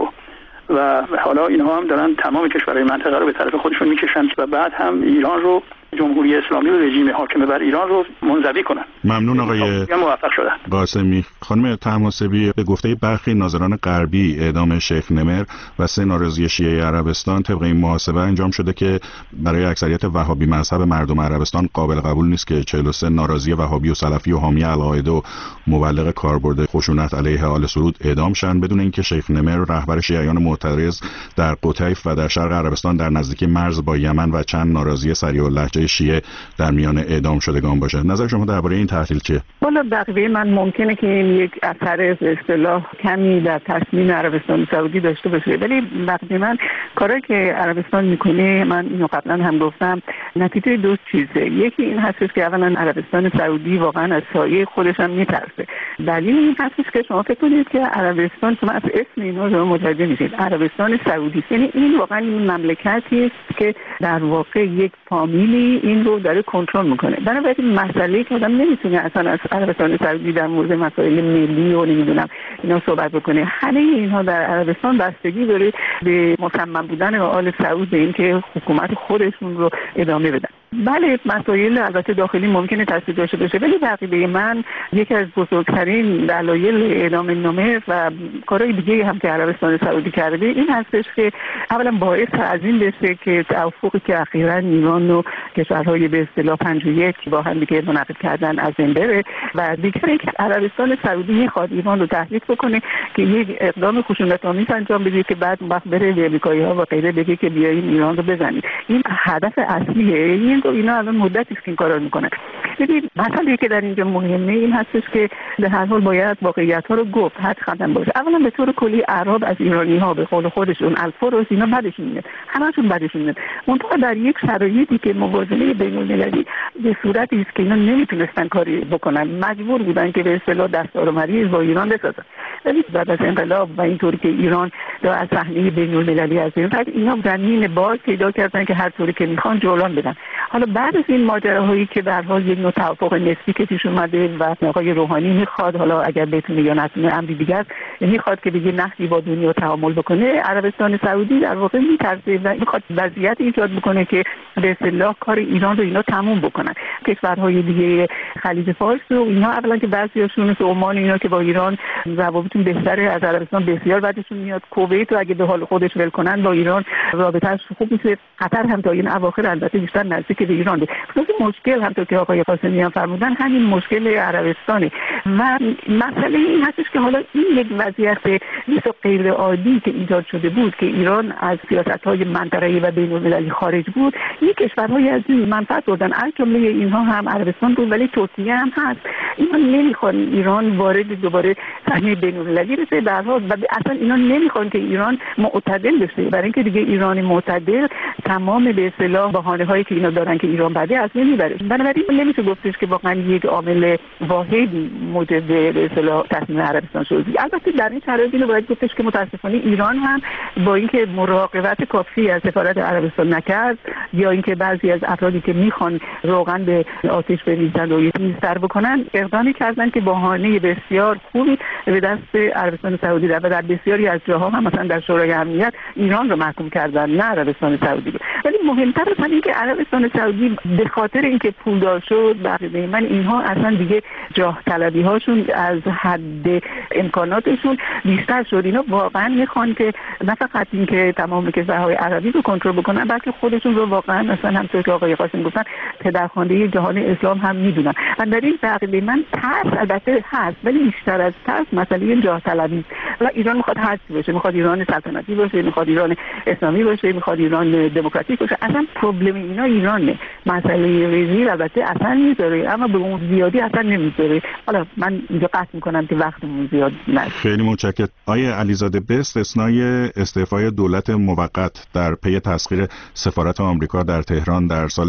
و حالا اینها هم دارن تمام کشورهای منطقه رو به طرف خودشون میکشن و بعد هم ایران رو، جمهوری اسلامی و رژیم حاکم بر ایران رو منزوی کنن. ممنون آقای موفق شدن. قاسمی. خانم طهماسبی، به گفته برخی ناظران غربی اعدام شیخ نمر و 3 ناراضی شیعه عربستان طبق این محاسبه انجام شده که برای اکثریت وهابی مذهب مردم عربستان قابل قبول نیست که 43 ناراضی وهابی و سلفی و حامی القاعده و مبلغ کاربرد خشونت علیه آل سعود اعدام شدند بدون اینکه شیخ نمر رهبر شیعیان معترض در قطیف و در شرق عربستان در نزدیکی مرز با یمن و چند ناراضی سریع اللهجه شیعه در میان اعدام شدگان باشه. نظر شما درباره این تحلیل چیه؟ والا بقیه من ممکنه که این یک اثر به اصطلاح کمی در تصمیم عربستان سعودی داشته باشه، ولی بقیه من کاری که عربستان میکنه، من اینو قبلا هم گفتم، نتیجه 2 چیزه. یکی این هستش که اولا عربستان سعودی واقعا از سایه خودش هم میترسه. دلیل این هستش که شما فکر کنید که عربستان، شما از اسم اینا رو متوجه میشید، عربستان سعودی، یعنی این واقعا این مملکتی است که در واقع یک فامیلی این رو داره کنترل میکنه. بنابراین مسئله که آدم نمیتونه اصلا از عربستان سعودی در مورد مسائل ملی و نمیدونم اینا صحبت بکنه. همه اینها در عربستان بستگی داره به مصمم بودن آل سعود به اینکه حکومت خودشون رو ادامه بدن. بله مسائل البته داخلی ممکنه تاثیر داشته باشه، ولی بقیه من یکی از بزرگترین دلایل اعدام نمر و کارهای دیگه هم که عربستان سعودی کرده این هستش که اولا باعث از این بشه که توافقی که اخیراً ایران و کشورهای به اصطلاح 51 با هم دیگه منعقد کردن از این بره و دیگر اینکه عربستان سعودی میخواد ایران رو تهدید بکنه که یک اقدام خشونت‌آمیز انجام بده که بعد وقت بره به آمریکایی‌ها و غیره بگه که بیاین ایران رو بزنید. این هدف اصلیه. اینا الان مدتی است که این کارا میکنن. ببین مسئله که در اینجا مهمه این هستش که به هر حال باید واقعیت‌ها رو گفت، حد ختم باشه. اولا به طور کلی عرب از ایرانی‌ها به قول خودشون الفروز اینا بدشون میاد، همشون بدشون میاد. منتها در یک شرایطی که موازنه بین‌المللی به صورتی است که اینا نمیتونستن کاری بکنن، مجبور بودن که به اصطلاح دستار و مریض با ایران بسازن. ولی بعد از انقلاب و اینطوری که ایران از صحنه بین‌المللی از این بعد اینا زمین باز پیدا کردن که هر طوری که میخوان جولان بدن. حالا بعد از این ماجراهایی که به هر حال یک نوع توافق نسبی که پیش اومده و آقای روحانی میخواد حالا اگر بتونه یا نتونه امری دیگر میخواد که دیگه نحوی با دنیا تعامل بکنه، عربستان سعودی در واقع میترسه و میخواد وضعیت ایجاد بکنه که به اصطلاح کار ایران رو اینا تموم بکنن. کشورهای دیگه خلیج فارس و اینا اولا که بعضیاشون مثل عمان اینا که با ایران روابطشون بهتره، از عربستان بسیار بعدشون میاد. کویت رو اگه به حال خودش ول کنن با ایران رابطه‌اش خوب میشه. قطر هم تا این اواخر البته بیشتر نزدیک به ایران بود. مشکل هم تو که آقای قاسمی هم فرمودن همین مشکل عربستانه و مسئله این هستش که حالا این یک وضعیت بسیار غیر عادی که ایجاد شده بود که ایران از سیاست‌های منطقه‌ای و بین‌المللی خارج بود، یک کشورهای از این منفعت بردن، از جمله اینها هم عربستان بود ولی ترکیه هم هست. اینا نمیخوان ایران وارد دوباره صحنه بین‌المللی بشه در حال و اصلا اینا نمیخوان که ایران معتدل بشه، برای اینکه دیگه ایران معتدل تمام به اصطلاح بهانه‌هایی که اینا دارن که ایران بعد از نمیبره. بنابراین نمیشه گفتش که واقعا یک عامل واحدی موجب به اصطلاح تصمیم عربستان شد. البته در این شرایط اینو باید گفتش که متاسفانه ایران هم با اینکه مراقبت کافی از سفارت عربستان نکرد یا اینکه بعضی از افرادی که میخوان روغن به آتش بریزن و یکی سر بکنن اقدامی کردن که بهانه بسیار خوبی به دست عربستان سعودی داد و در بسیاری از جاها هم مثلا در شورای امنیت ایران رو محکوم کردن نه عربستان سعودی. ولی مهمتر از اینکه عربستان سعودی به خاطر اینکه پولدار شد بقیه من اینها اصلا دیگه جاه طلبی هاشون از حد امکاناتشون بیشتر شد. اینا واقعا میخوان که نه فقط اینکه تمام کشورهای عربی رو کنترل بکنن بلکه خودشون رو واقعا مثلا همونطور که آقای قاسم گفتن پدرخوانده جهان اسلام هم میدونن. و در این بقیه من ترس البته هست ولی بیشتر از ترس مسئله جاه طلبی و ایران میخواد هرچی باشه، میخواد ایران سلطنتی باشه، میخواد ایران اسلامی باشه، میخواد ایران دموکراتیک باشه. اصلا پروبلم اینا ایرانه. مسئله رژیم البته اصلا میذاره اما به اون زیادی اصلا نمیذاره. حالا من اینجا قطع میکنم که وقتمون زیاد نشه. خیلی متشکرم. آیه علیزاده، به استثنای استعفای دولت موقت در پی تسخیر سفارت آمریکا در تهران در سال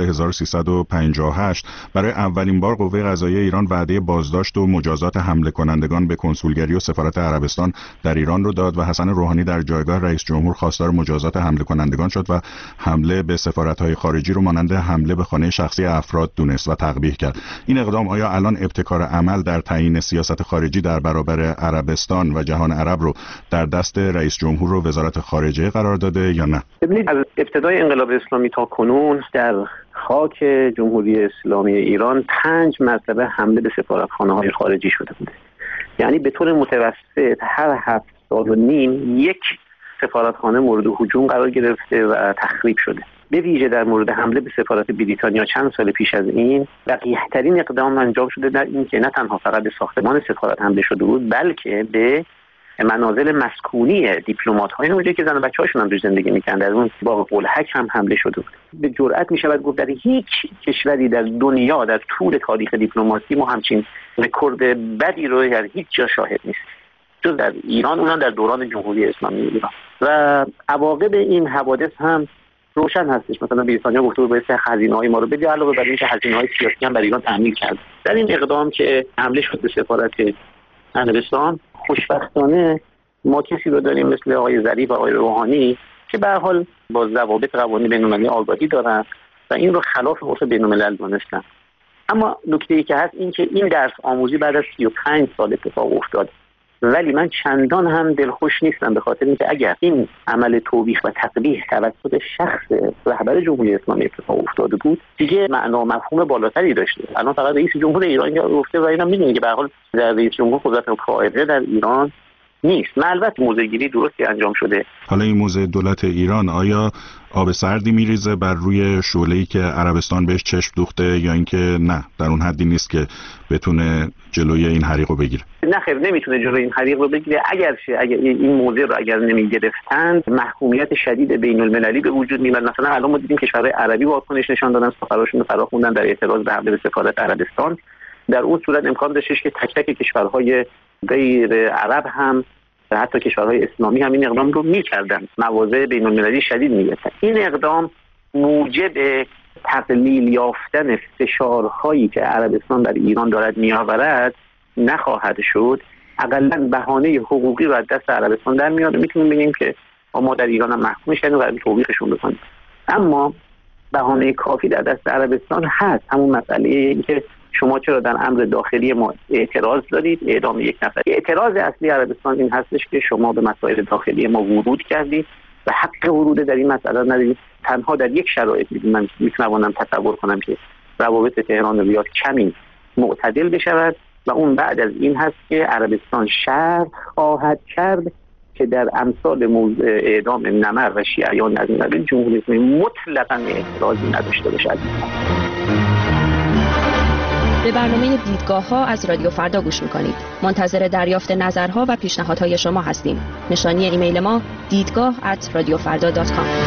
1358 برای اولین بار قوه قضاییه ایران وعده بازداشت و مجازات حمله کنندگان به کنسولگری و سفارت عربستان در ایران رو داد و حسن روحانی در جایگاه رئیس جمهور خواستار مجازات حمله کنندگان شد و حمله به سفارت‌های خارجی رو مانند حمله به خانه شخصی افراد دونست و تقبیح کرد. این اقدام آیا الان ابتکار عمل در تعیین سیاست خارجی در برابر عربستان و جهان عرب رو در دست رئیس جمهور و وزارت خارجه قرار داده یا نه؟ ببینید، از ابتدای انقلاب اسلامی تا کنون در خاک جمهوری اسلامی ایران 5 مرتبه حمله به سفارتخانه‌های خارجی شده بوده. یعنی به طور متوسط هر 7 سال و نیم یک سفارتخانه مورد هجوم قرار گرفته و تخریب شده. به ویژه در مورد حمله به سفارت بریتانیا چند سال پیش از این وقیح‌ترین اقدام انجام شده در این که نه تنها فقط به ساختمان سفارت حمله شده بود، بلکه به منازل مسکونی دیپلمات‌های اونجایی که زن و بچه‌هاشون هم روش زندگی می‌کردن در اون باغ قلهک هم حمله شده بود. به جرئت می‌شود گفت در هیچ کشوری در دنیا در طول تاریخ دیپلماسی ما همچین رکورد بدی رو در هیچ جا شاهد نیست جز در ایران، اونم در دوران جمهوری اسلامی ایران. و عواقب این حوادث هم روشن هستش. مثلا بریتانیا گفته بود باید خزینه‌های ما رو بدید، علاوه بر اینکه هزینه‌های سیاسی هم برای ایران تأمین کرد. در این اقدام که حمله شد به سفارت عربستان، خوشبختانه ما کسی رو داریم مثل آقای ظریف و آقای روحانی که به هر حال با ضوابط قوانین بین‌المللی آگاهی دارن و این رو خلاف عرف بین‌الملل دونستن. اما نکته‌ای که هست این که این درس آموزی بعد از 35 سال اتفاق افتاد. ولی من چندان هم دلخوش نیستم به خاطر اینکه اگر این عمل توبیخ و تقبیح توسط شخص رهبر جمهوری اسلامی اتفاق افتاده بود، دیگه معنا و مفهوم بالاتری داشته. الان فقط رئیس جمهور ایران گفته و اینا میدونید که به هر حال در رئیس جمهور قدرت فائقه در ایران نیست. البته موضع‌گیری درستی انجام شده. حالا این موضع دولت ایران آیا آب سردی میریزه بر روی شعله‌ای که عربستان بهش چشم دوخته یا اینکه نه در اون حدی نیست که بتونه جلوی این حریق رو بگیره؟ نه خیر، نمیتونه جلوی این حریق رو بگیره. اگر این موضع رو اگر نمیگرفتند محکومیت شدید بین‌المللی به وجود میاد. مثلا الان ما دیدیم کشورهای عربی واکنش نشان دادن، سفراشون رو فرا خوندن در اعتراض به حمله به سفارت عربستان. در اون صورت امکان داشتش که تک تک کشورهای غیر عرب هم و حتی کشورهای اسلامی هم این اقدام رو می‌کردن، مواضع بین‌المللی شدید می‌گرفتن. این اقدام موجب تقلیل یافتن فشارهایی که عربستان بر ایران دارد می‌آورد نخواهد شد. حداقل بهانه حقوقی رو از دست عربستان در میاد. میتونیم بگیم که ما در ایران هم محکوم شدیم و قراره توبیخشون بکنیم، اما بهانه کافی در دست عربستان هست. همون مسئله این که شما چرا در امر داخلی ما اعتراض دارید، اعدام یک نفر. اعتراض اصلی عربستان این هستش که شما به مسائل داخلی ما ورود کردید و حق ورود در این مسئله ندارید. تنها در یک شرایط من میتونم تصور کنم که روابط تهران و ریاض کمی معتدل بشود و اون بعد از این هست که عربستان شرط خواهد کرد که در امثال موضوع اعدام نمر و شیعیان از این جمهوری اسلامی مطلقاً اعتراضی نداشته باشد. به برنامه دیدگاه‌ها از رادیو فردا گوش می‌کنید. منتظر دریافت نظرها و پیشنهادهای شما هستیم. نشانی ایمیل ما دیدگاه@radiofarda.com.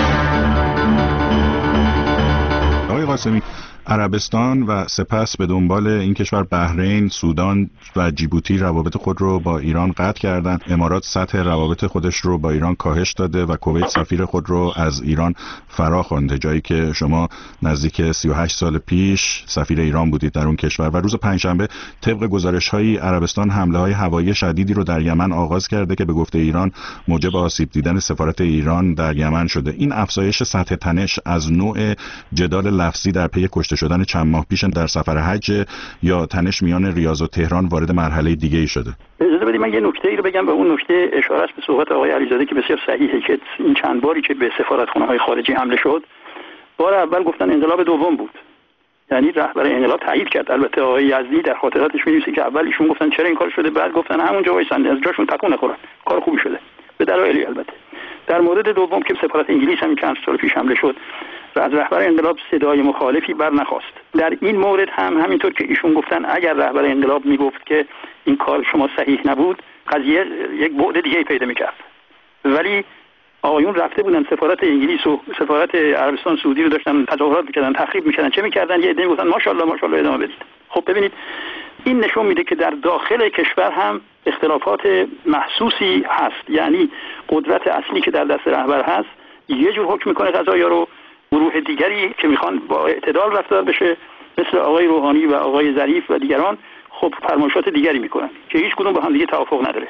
آقای قاسمی، عربستان و سپس به دنبال این کشور بحرین، سودان و جیبوتی روابط خود رو با ایران قطع کردند. امارات سطح روابط خودش رو با ایران کاهش داده و کویت سفیر خود رو از ایران فرا خوانده، جایی که شما نزدیک 38 سال پیش سفیر ایران بودید در اون کشور. و روز پنجشنبه طبق گزارش‌های عربستان حمله‌های هوایی شدیدی رو در یمن آغاز کرده که به گفته ایران موجب آسیب دیدن سفارت ایران در یمن شده. این افزایش سطح تنش از نوع جدال لفظی در پی کشته شدن چند ماه پیش در سفر حج یا تنش میان ریاض و تهران وارد مرحله دیگه‌ای شده؟ اجازه بدید من یه نکته‌ای رو بگم و اون نکته اشاره است به صحبت آقای علیزاده که بسیار صحیحه که این چند باری که به سفارتخانه‌های خارجی حمله شد، بار اول گفتن انقلاب دوم بود. یعنی رهبر انقلاب تایید کرد. البته آقای یزدی در خاطراتش می‌نویسه که اول ایشون گفتن چرا این کار شده، بعد گفتن همونجا وایسن از جاشون تکون نخورن، کار خوبی شده به دلایلی. البته در مورد دوم که سفارت انگلیس هم چند سال پیش حمله شد و از رهبر انقلاب صدای مخالفی برنخاست. در این مورد هم همینطور که ایشون گفتن اگر رهبر انقلاب میگفت که این کار شما صحیح نبود، قضیه یک بعد دیگه پیدا میکرد. ولی آقایون رفته بودن سفارت انگلیس و سفارت عربستان سعودی رو داشتن تظاهرات میکردن، تخریب میکردن. چه میکردن؟ یه عده میگفتن ماشاءالله ماشاءالله ادامه بدید. خب ببینید این نشون میده که در داخل کشور هم اختلافات محسوسی هست. یعنی قدرت اصلی که در دست رهبر هست یه جور حکم میکنه قضایا رو، گروه دیگری که میخوان با اعتدال رفتار بشه مثل آقای روحانی و آقای ظریف و دیگران خب فرمایشات دیگری میکنن که هیچ کدوم با هم دیگه توافق نداره.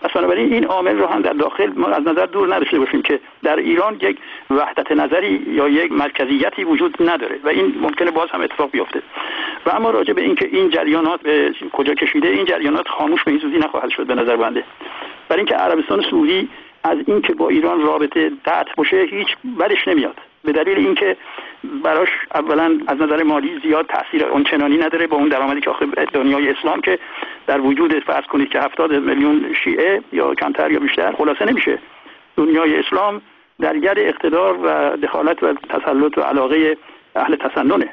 بنابراین این عامل رو هم در داخل ما از نظر دور نداشته باشیم که در ایران یک وحدت نظری یا یک مرکزیتی وجود نداره و این ممکنه باز هم اتفاق بیفته. و اما راجع به اینکه این جریانات به کجا کشیده، این جریانات خاموش به این زودی نخواهد شد به نظر بنده. برای اینکه عربستان سعودی از اینکه با ایران رابطه قطع باشه هیچ بدش نمیاد، به دلیل اینکه براش اولا از نظر مالی زیاد تاثیر اونچنانی نداره با اون درآمدی که آخه دنیای اسلام که در وجود فرض کنید که 70 میلیون شیعه یا کمتر یا بیشتر خلاصه نمیشه. دنیای اسلام در ید اقتدار و دخالت و تسلط و علاقه اهل تسننه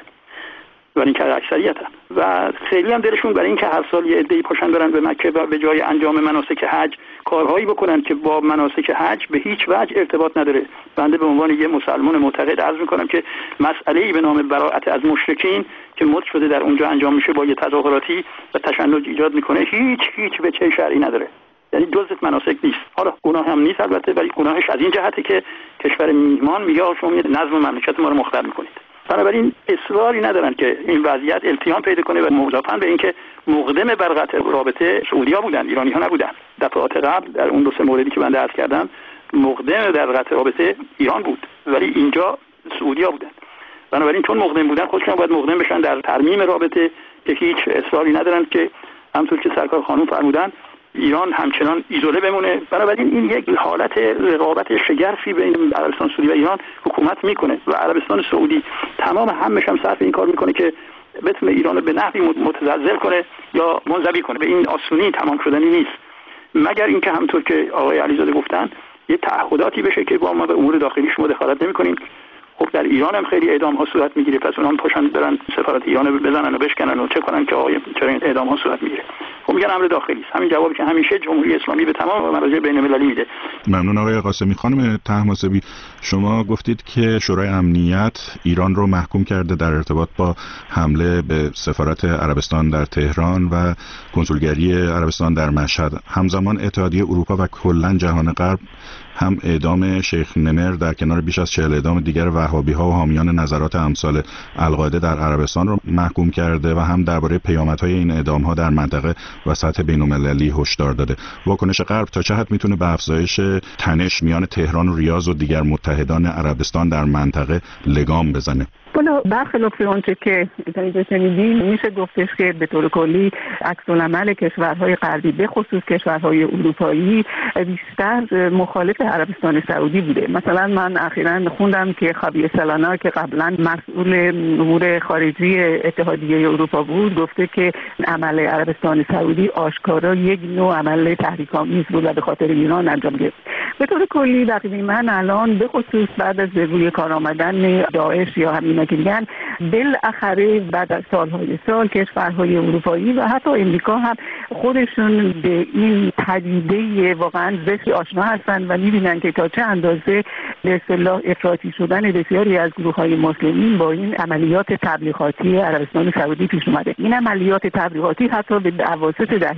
و این که اکثریتن و خیلی هم دلشون برای این که هر سال یه عده‌ای پاشن برن به مکه و به جای انجام مناسک حج کارهایی بکنن که با مناسک حج به هیچ وجه ارتباط نداره. بنده به عنوان یه مسلمان معتقد عرض میکنم که مسئله‌ای به نام براءت از مشرکین که مد شده در اونجا انجام میشه با یه تظاهراتی و تشنج ایجاد میکنه هیچ به چه شرعی نداره، یعنی جزء مناسک نیست. حالا گناه هم نیست البته، ولی گناهش از این جهته که کشور میهمان میگه شما نظم مملکت ما رو مختل میکنید. بنابراین اصراری ندارن که این وضعیت التیام پیدا کنه و مضافاً به اینکه مقدم بر قطع رابطه سعودی‌ها بودن، ایرانی‌ها نبودن. دفعات قبل در اون دو سه موردی که بنده عرض کردم مقدم در قطع رابطه ایران بود، ولی اینجا سعودی‌ها بودن. بنابراین چون مقدم بودن خودشون باید مقدم بشن در ترمیم رابطه که هیچ اصراری ندارن که همونطور که سرکار خانم فرمودن ایران همچنان ایزوله بمونه. بنابراین این یک حالت رقابت شگرفی بین عربستان سعودی و ایران حکومت میکنه و عربستان سعودی تمام همش هم صرف این کار میکنه که بتونه ایران رو به نحوی متزلزل کنه یا منزوی کنه. به این آسونی تمام شدنی نیست، مگر اینکه همونطور که آقای علیزاده گفتن یه تعهداتی بشه که با ما به امور داخلی شما دخالت نمی‌کنیم. خب در ایران هم خیلی اعدام ها صورت میگیره، پس اونها پاشن برن سفارت ایران رو بزنن و بشکنن و چه کنن که آقای چرا این اعدام ها صورت میگیره. خب میگن امر داخلی است. همین جوابی که همیشه جمهوری اسلامی به تمام مراجع بین‌المللی میده. ممنون آقای قاسمی. خانم طهماسبی، شما گفتید که شورای امنیت ایران رو محکوم کرده در ارتباط با حمله به سفارت عربستان در تهران و کنسولگری عربستان در مشهد. همزمان اتحادیه اروپا و کلاً جهان غرب هم اعدام شیخ نمر در کنار بیش از 40 اعدام دیگر وهابی‌ها و حامیان نظرات امثال القاعده در عربستان رو محکوم کرده و هم درباره پیامدهای این اعدام‌ها در منطقه و سطح بین‌المللی هشدار داده. واکنش غرب تا چه حد میتونه به افزایش تنش میان تهران و ریاض و دیگر متحدان عربستان در منطقه لگام بزنه؟ حالا برخلاف آنچه که شنیدیم میشه گفتش که به طور کلی عکس‌العمل کشورهای غربی به خصوص کشورهای اروپایی بیشتر مخالف عربستان سعودی بوده. مثلا من اخیراً خوندم که خابیه سلانا که قبلا مسئول امور خارجی اتحادیه اروپا بود گفته که عمل عربستان سعودی آشکارا یک نوع عمل تحریک‌آمیز بود و به خاطر ایران انجام گرفت. به طور کلی تقریباً الان به خصوص بعد از روی کار آمدن داعش یا همین که میگن بالاخره بعد از سالهای سال کشورهای اروپایی و حتی امریکا هم خودشون به این پدیده واقعا زشت آشنا هستن و میبینن که تا چه اندازه به اصطلاح افراطی شدن بسیاری از گروه‌های مسلمین با این عملیات تبلیغاتی عربستان سعودی پیش اومده. این عملیات تبلیغاتی حتی به اواسط دهه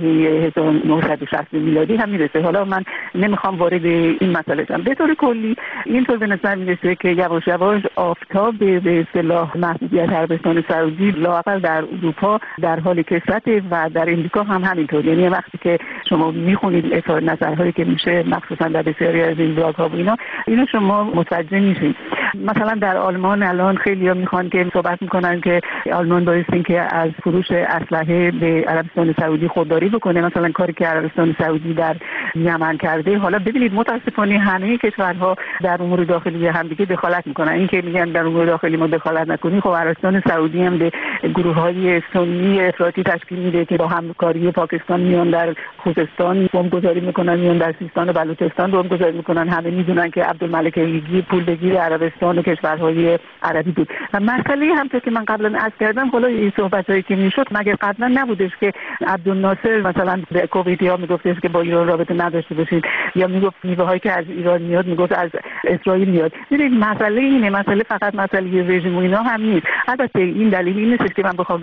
1960 میلادی هم میرسه. حالا من نمیخوام وارد این مسئله شم. به طور کلی اینطور به نظر میرسه که یواش یواش آفتاب به اصطلاح محدودیت عربستان سعودی لااقل در اروپا در حال کثرت و در امریکا هم همینطور. یعنی وقتی که شما میخونید اظهار نظرهایی که میشه مخصوصا در بسیاری از این بلاگ ها و اینا شما متوجه میشین. مثلا در آلمان الان خیلی‌ها میخوان که صحبت میکنن که آلمان بایستی که از فروش اسلحه به عربستان سعودی خودداری بکنه، مثلا کاری که عربستان سعودی در یمن کرده. حالا ببینید متاسفانه همه کشورها در امور داخلی همدیگه دخالت میکنن. این که میگن در امور داخلی ما دخالت نکنی، خب عربستان سعودی هم به گروه‌های سنی افراطی تشکیل میده که با همکاری پاکستان میان در خوزستان بمبگذاری میکنن، میان در سیستان و بلوچستان بمبگذاری میکنن. همه میدونن که عبدالملک ایگی پول بگیر عربستان و کشورهای عربی بود. و مسئله همونطور که من قبلا عرض کردم، حالا این صحبتایی که میشد مگر قبلا نبودش که عبدالناصر مثلا به کویتی‌ها میگفتش که با ایران رابطه نداشته باشید، یا میگفت میوه‌هایی که از ایران میاد میگفت از اسرائیل میاد. ببینید مسئله اینه، مسئله فقط مسئله رژیم و اینا هم نیست. البته این دلیل این نیست که من بخوام بگم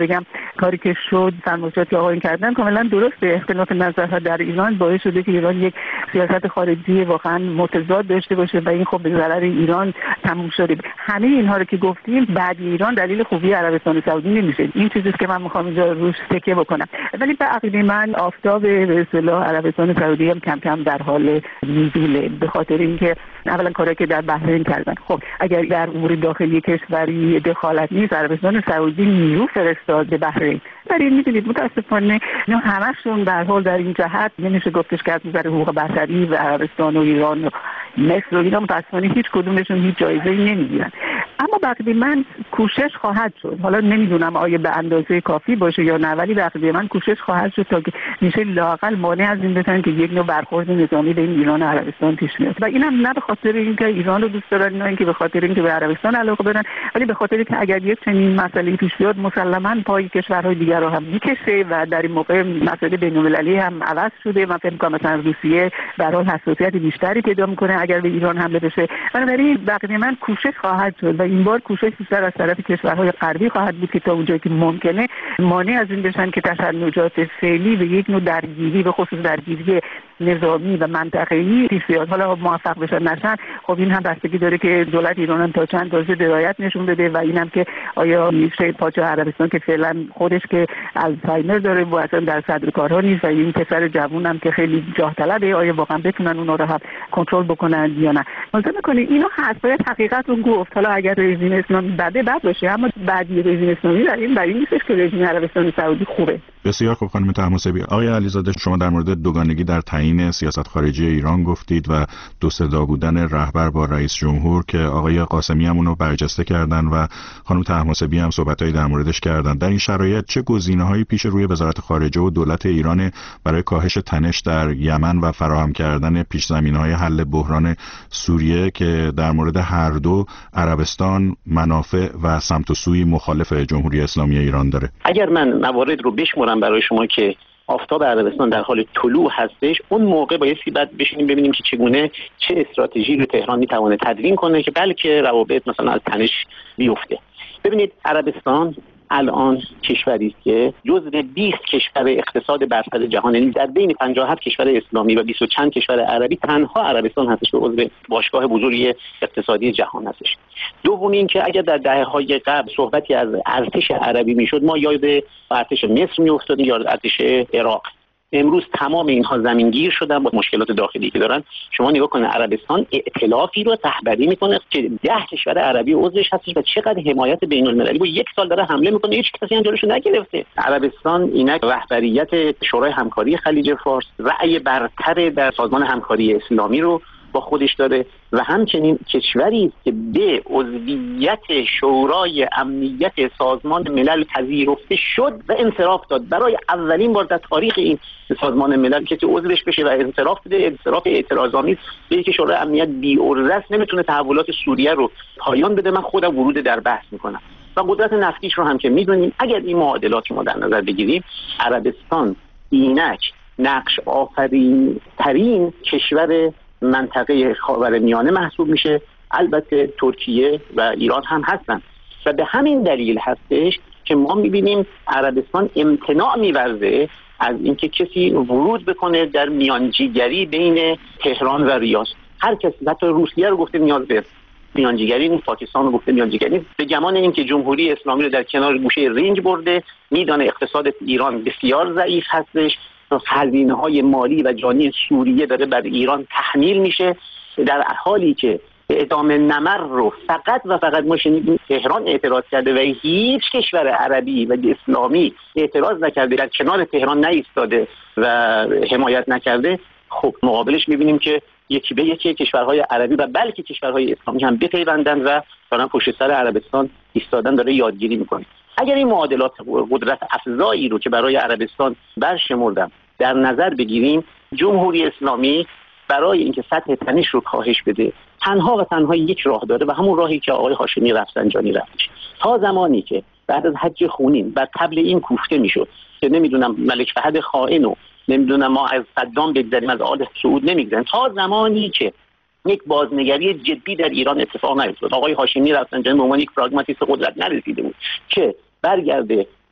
کاری که شد سرمایه‌گذاری که آقایون کردن کاملا درسته. اختلاف نظرها در ایران باعث شده که ایران یک سیاست خارجی واقعا متضاد داشته باشه و این خب به ضرر ایران تموم شده. همه اینها رو که گفتیم بعد ایران دلیل خوبی عربستان سعودی نمیشه. این چیزیه که من میخوام اینجا روش تکیه بکنم. ولی به عقیده من آفتاب به اصطلاح عربستان سعودی هم کم کم در حال نزوله، به خاطر اینکه اولا کاری که در بحرین کردن. خب اگر در امور داخلی کشوری دخالت نیست، عربستان سعودی نیرو فرستاد به بحرین. ولی میدونید متاسفانه اینا همشون به هر حال در این جهت نمیشه گفتش که از نظر حقوق بشری و عربستان و ایران و مصر و اینا متاسفانه هیچ کدومشون هیچ جایزه‌ای نمیگیرن. اما بقیه من کوشش خواهد شد، حالا نمیدونم آیا به اندازه کافی باشه یا نه، ولی بقیه من کوشش خواهد شد تا که میشه لااقل مانع از این بشن که یک نوع برخورد نظامی بین ایران و عربستان پیش بیاد. و اینم نه به خاطر اینکه ایران رو دوست دارن، نه اینکه به خاطر اینکه به عربستان علاقه دارن، ولی به خاطر اینکه اگر یک چنین مسئله پیش بیاد مسلماً پای کشورهای دیگر رو هم میکشه و در این موقع مسئله بین‌المللی هم عوض شده. من فکر می‌کنم مثلا روسیه به هر حال حساسیت بیشتری پیدا می‌کنه اگر به ایران حمله بشه. بنابراین بقیه من کوشش خواهد شد و این بار کوشش بیشتر از طرف کشورهای غربی خواهد بود که تا اونجایی که ممکنه مانع از این بشن که تشنجات فعلی به یک نوع درگیری به خصوص درگیری نظامی و منطقه‌ای پیش بیاد. حالا موفق بشن نشن خب این هم بستگی داره که دولت ایران هم تا چند درجه درایت نشون بده و اینم که آیا میشه پادشاه عربستان که فعلا خودش که الزایمر داره و اصلا در صدر کارها نیست و این پسر جوون هم که خیلی جاه طلبه، آیا واقعا بتونن اونا رو هم کنترل بکنن یا نه. مثلا می‌کنه اینو هست، باید حقیقت رو گفت. حالا اگر رژیم اسلامی بد باشه، اما بعدی رژیم اسلامی در این نیستش که رژیم عربستان سعودی خوبه. بسیار خوب خانم طهماسبی. آقای علیزاده، شما در مورد دوگانگی در تعیین سیاست خارجی ایران گفتید و دو صدا بودن رهبر با رئیس جمهور که آقای قاسمی هم اونو برجسته کردن و خانم طهماسبی هم صحبتایی در موردش کردن. در این شرایط چه گزینه‌هایی پیش روی وزارت خارجه و دولت ایران برای کاهش تنش در یمن و فراهم کردن پیش‌زمینه‌های حل بحران سوریه که در مورد هر دو عربستان منافع و سمت و سوی مخالف جمهوری اسلامی ایران داره؟ اگر من موارد رو بشمرم برای شما که آفتاب عربستان در حال طلوع هستش، اون موقع بایستی بعد بشینیم ببینیم که چگونه چه استراتژی رو تهران میتونه تدوین کنه که بلکه روابط مثلا از تنش بیفته. ببینید عربستان الان کشوری است که جزو 20 کشور اقتصاد برتر جهان، یعنی در بین 57 کشور اسلامی و 20 و چند کشور عربی تنها عربستان هستش که عضو باشگاه بزرگ اقتصادی جهان هستش. دوم این که اگر در دهه‌های قبل صحبتی از ارتش عربی میشد، ما یاد ارتش مصر میافتادیم یا ارتش عراق. امروز تمام اینها زمینگیر شدن با مشکلات داخلی که دارن. شما نگاه کنید عربستان ائتلافی رو رهبری میکنه که 10 کشور عربی عضوش هستش و چقدر حمایت بین المللی با یک سال داره حمله میکنه، هیچ کسی هم جلوشو نگرفته. عربستان اینک رهبریت شورای همکاری خلیج فارس، رأی برتر در سازمان همکاری اسلامی رو با خودش داره و همچنین کشوری است که به عضویت شورای امنیت سازمان ملل پذیرفته شد و انصراف داد. برای اولین بار در تاریخ این سازمان ملل کسی عضوش بشه و انصراف بده، انصراف اعتراض‌آمیز به اینکه شورای امنیت بی‌عرضه است، نمیتونه تحولات سوریه رو پایان بده. من خودم ورود در بحث میکنم و قدرت نفتیش رو هم که میدونیم. اگر این معادلات رو در نظر بگیریم، عربستان اینک نقش آفرین ترین کشور منطقه خاورمیانه محسوب میشه. البته ترکیه و ایران هم هستن و به همین دلیل هستش که ما میبینیم عربستان امتناع میورزه از اینکه کسی ورود بکنه در میانجیگری بین تهران و ریاض. هر کسی، حتی روسیه رو گفته نیاز به میانجیگری نیست، پاکستان رو گفته میانجیگری نیست، به گمان اینکه جمهوری اسلامی رو در کنار گوشه رنج برده. میدانه اقتصاد ایران بسیار ضعیف هستش، هزینه‌های مالی و جانی سوریه داره بر ایران تحمیل میشه، در حالی که اعدام نمر رو فقط و فقط ما شنیدیم تهران اعتراض کرده و هیچ کشور عربی و اسلامی اعتراض نکرده، در کنار تهران نایستاده و حمایت نکرده. خب مقابلش میبینیم که یکی به یکی کشورهای عربی و بلکه کشورهای اسلامی هم بپیوندن و دارن پشت سر عربستان ایستادن، داره یادگیری میکنه. اگر این معادلات قدرت افزایی رو که برای عربستان برشمردم در نظر بگیریم، جمهوری اسلامی برای اینکه سطح تنش رو کاهش بده تنها و تنها یک راه داره و همون راهی که آقای هاشمی رفسنجانی رفتش. تا زمانی که بعد از حج خونین و قبل این کوفته میشد که نمیدونم ملک فهد خائن و نمیدونم ما از صدام بگذریم، از آل سعود نمیگذریم، تا زمانی که یک بازنگری جدی در ایران اتفاق نیفتاد، آقای هاشمی رفسنجانی به عنوان یک پراگماتیست قدرت نرسیده بود که برگرده به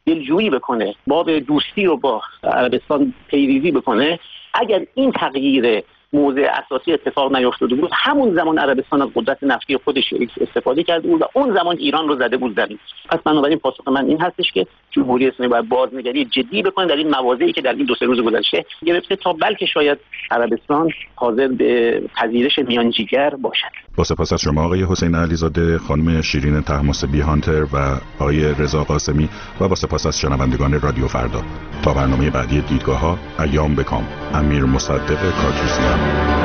دلجویی بکنه، باب دوستی رو با عربستان پیریزی بکنه، اگر این تغییر موضع اساسی اتفاق نیفتاده بود، همون زمان عربستان از قدرت نفتی خودش استفاده کرده بود و اون زمان ایران رو زده بود زمین. پس بنابراین پاسخ من این هستش که جمهوری اسلامی باید بازنگری جدی بکنه در این مواضعی که در این 2-3 روز گذشته گرفته تا بلکه شاید عربستان حاضر به پذیرش میانجیگر باشد. با سپاس از شما آقای حسین علیزاده، خانم شیرین طهماسبی هانتر و آقای رضا قاسمی و با سپاس از شنوندگان رادیو فردا. تا برنامه بعدی دیدگاه‌ها، ایام بکام. امیر مصدق کاکیزیان.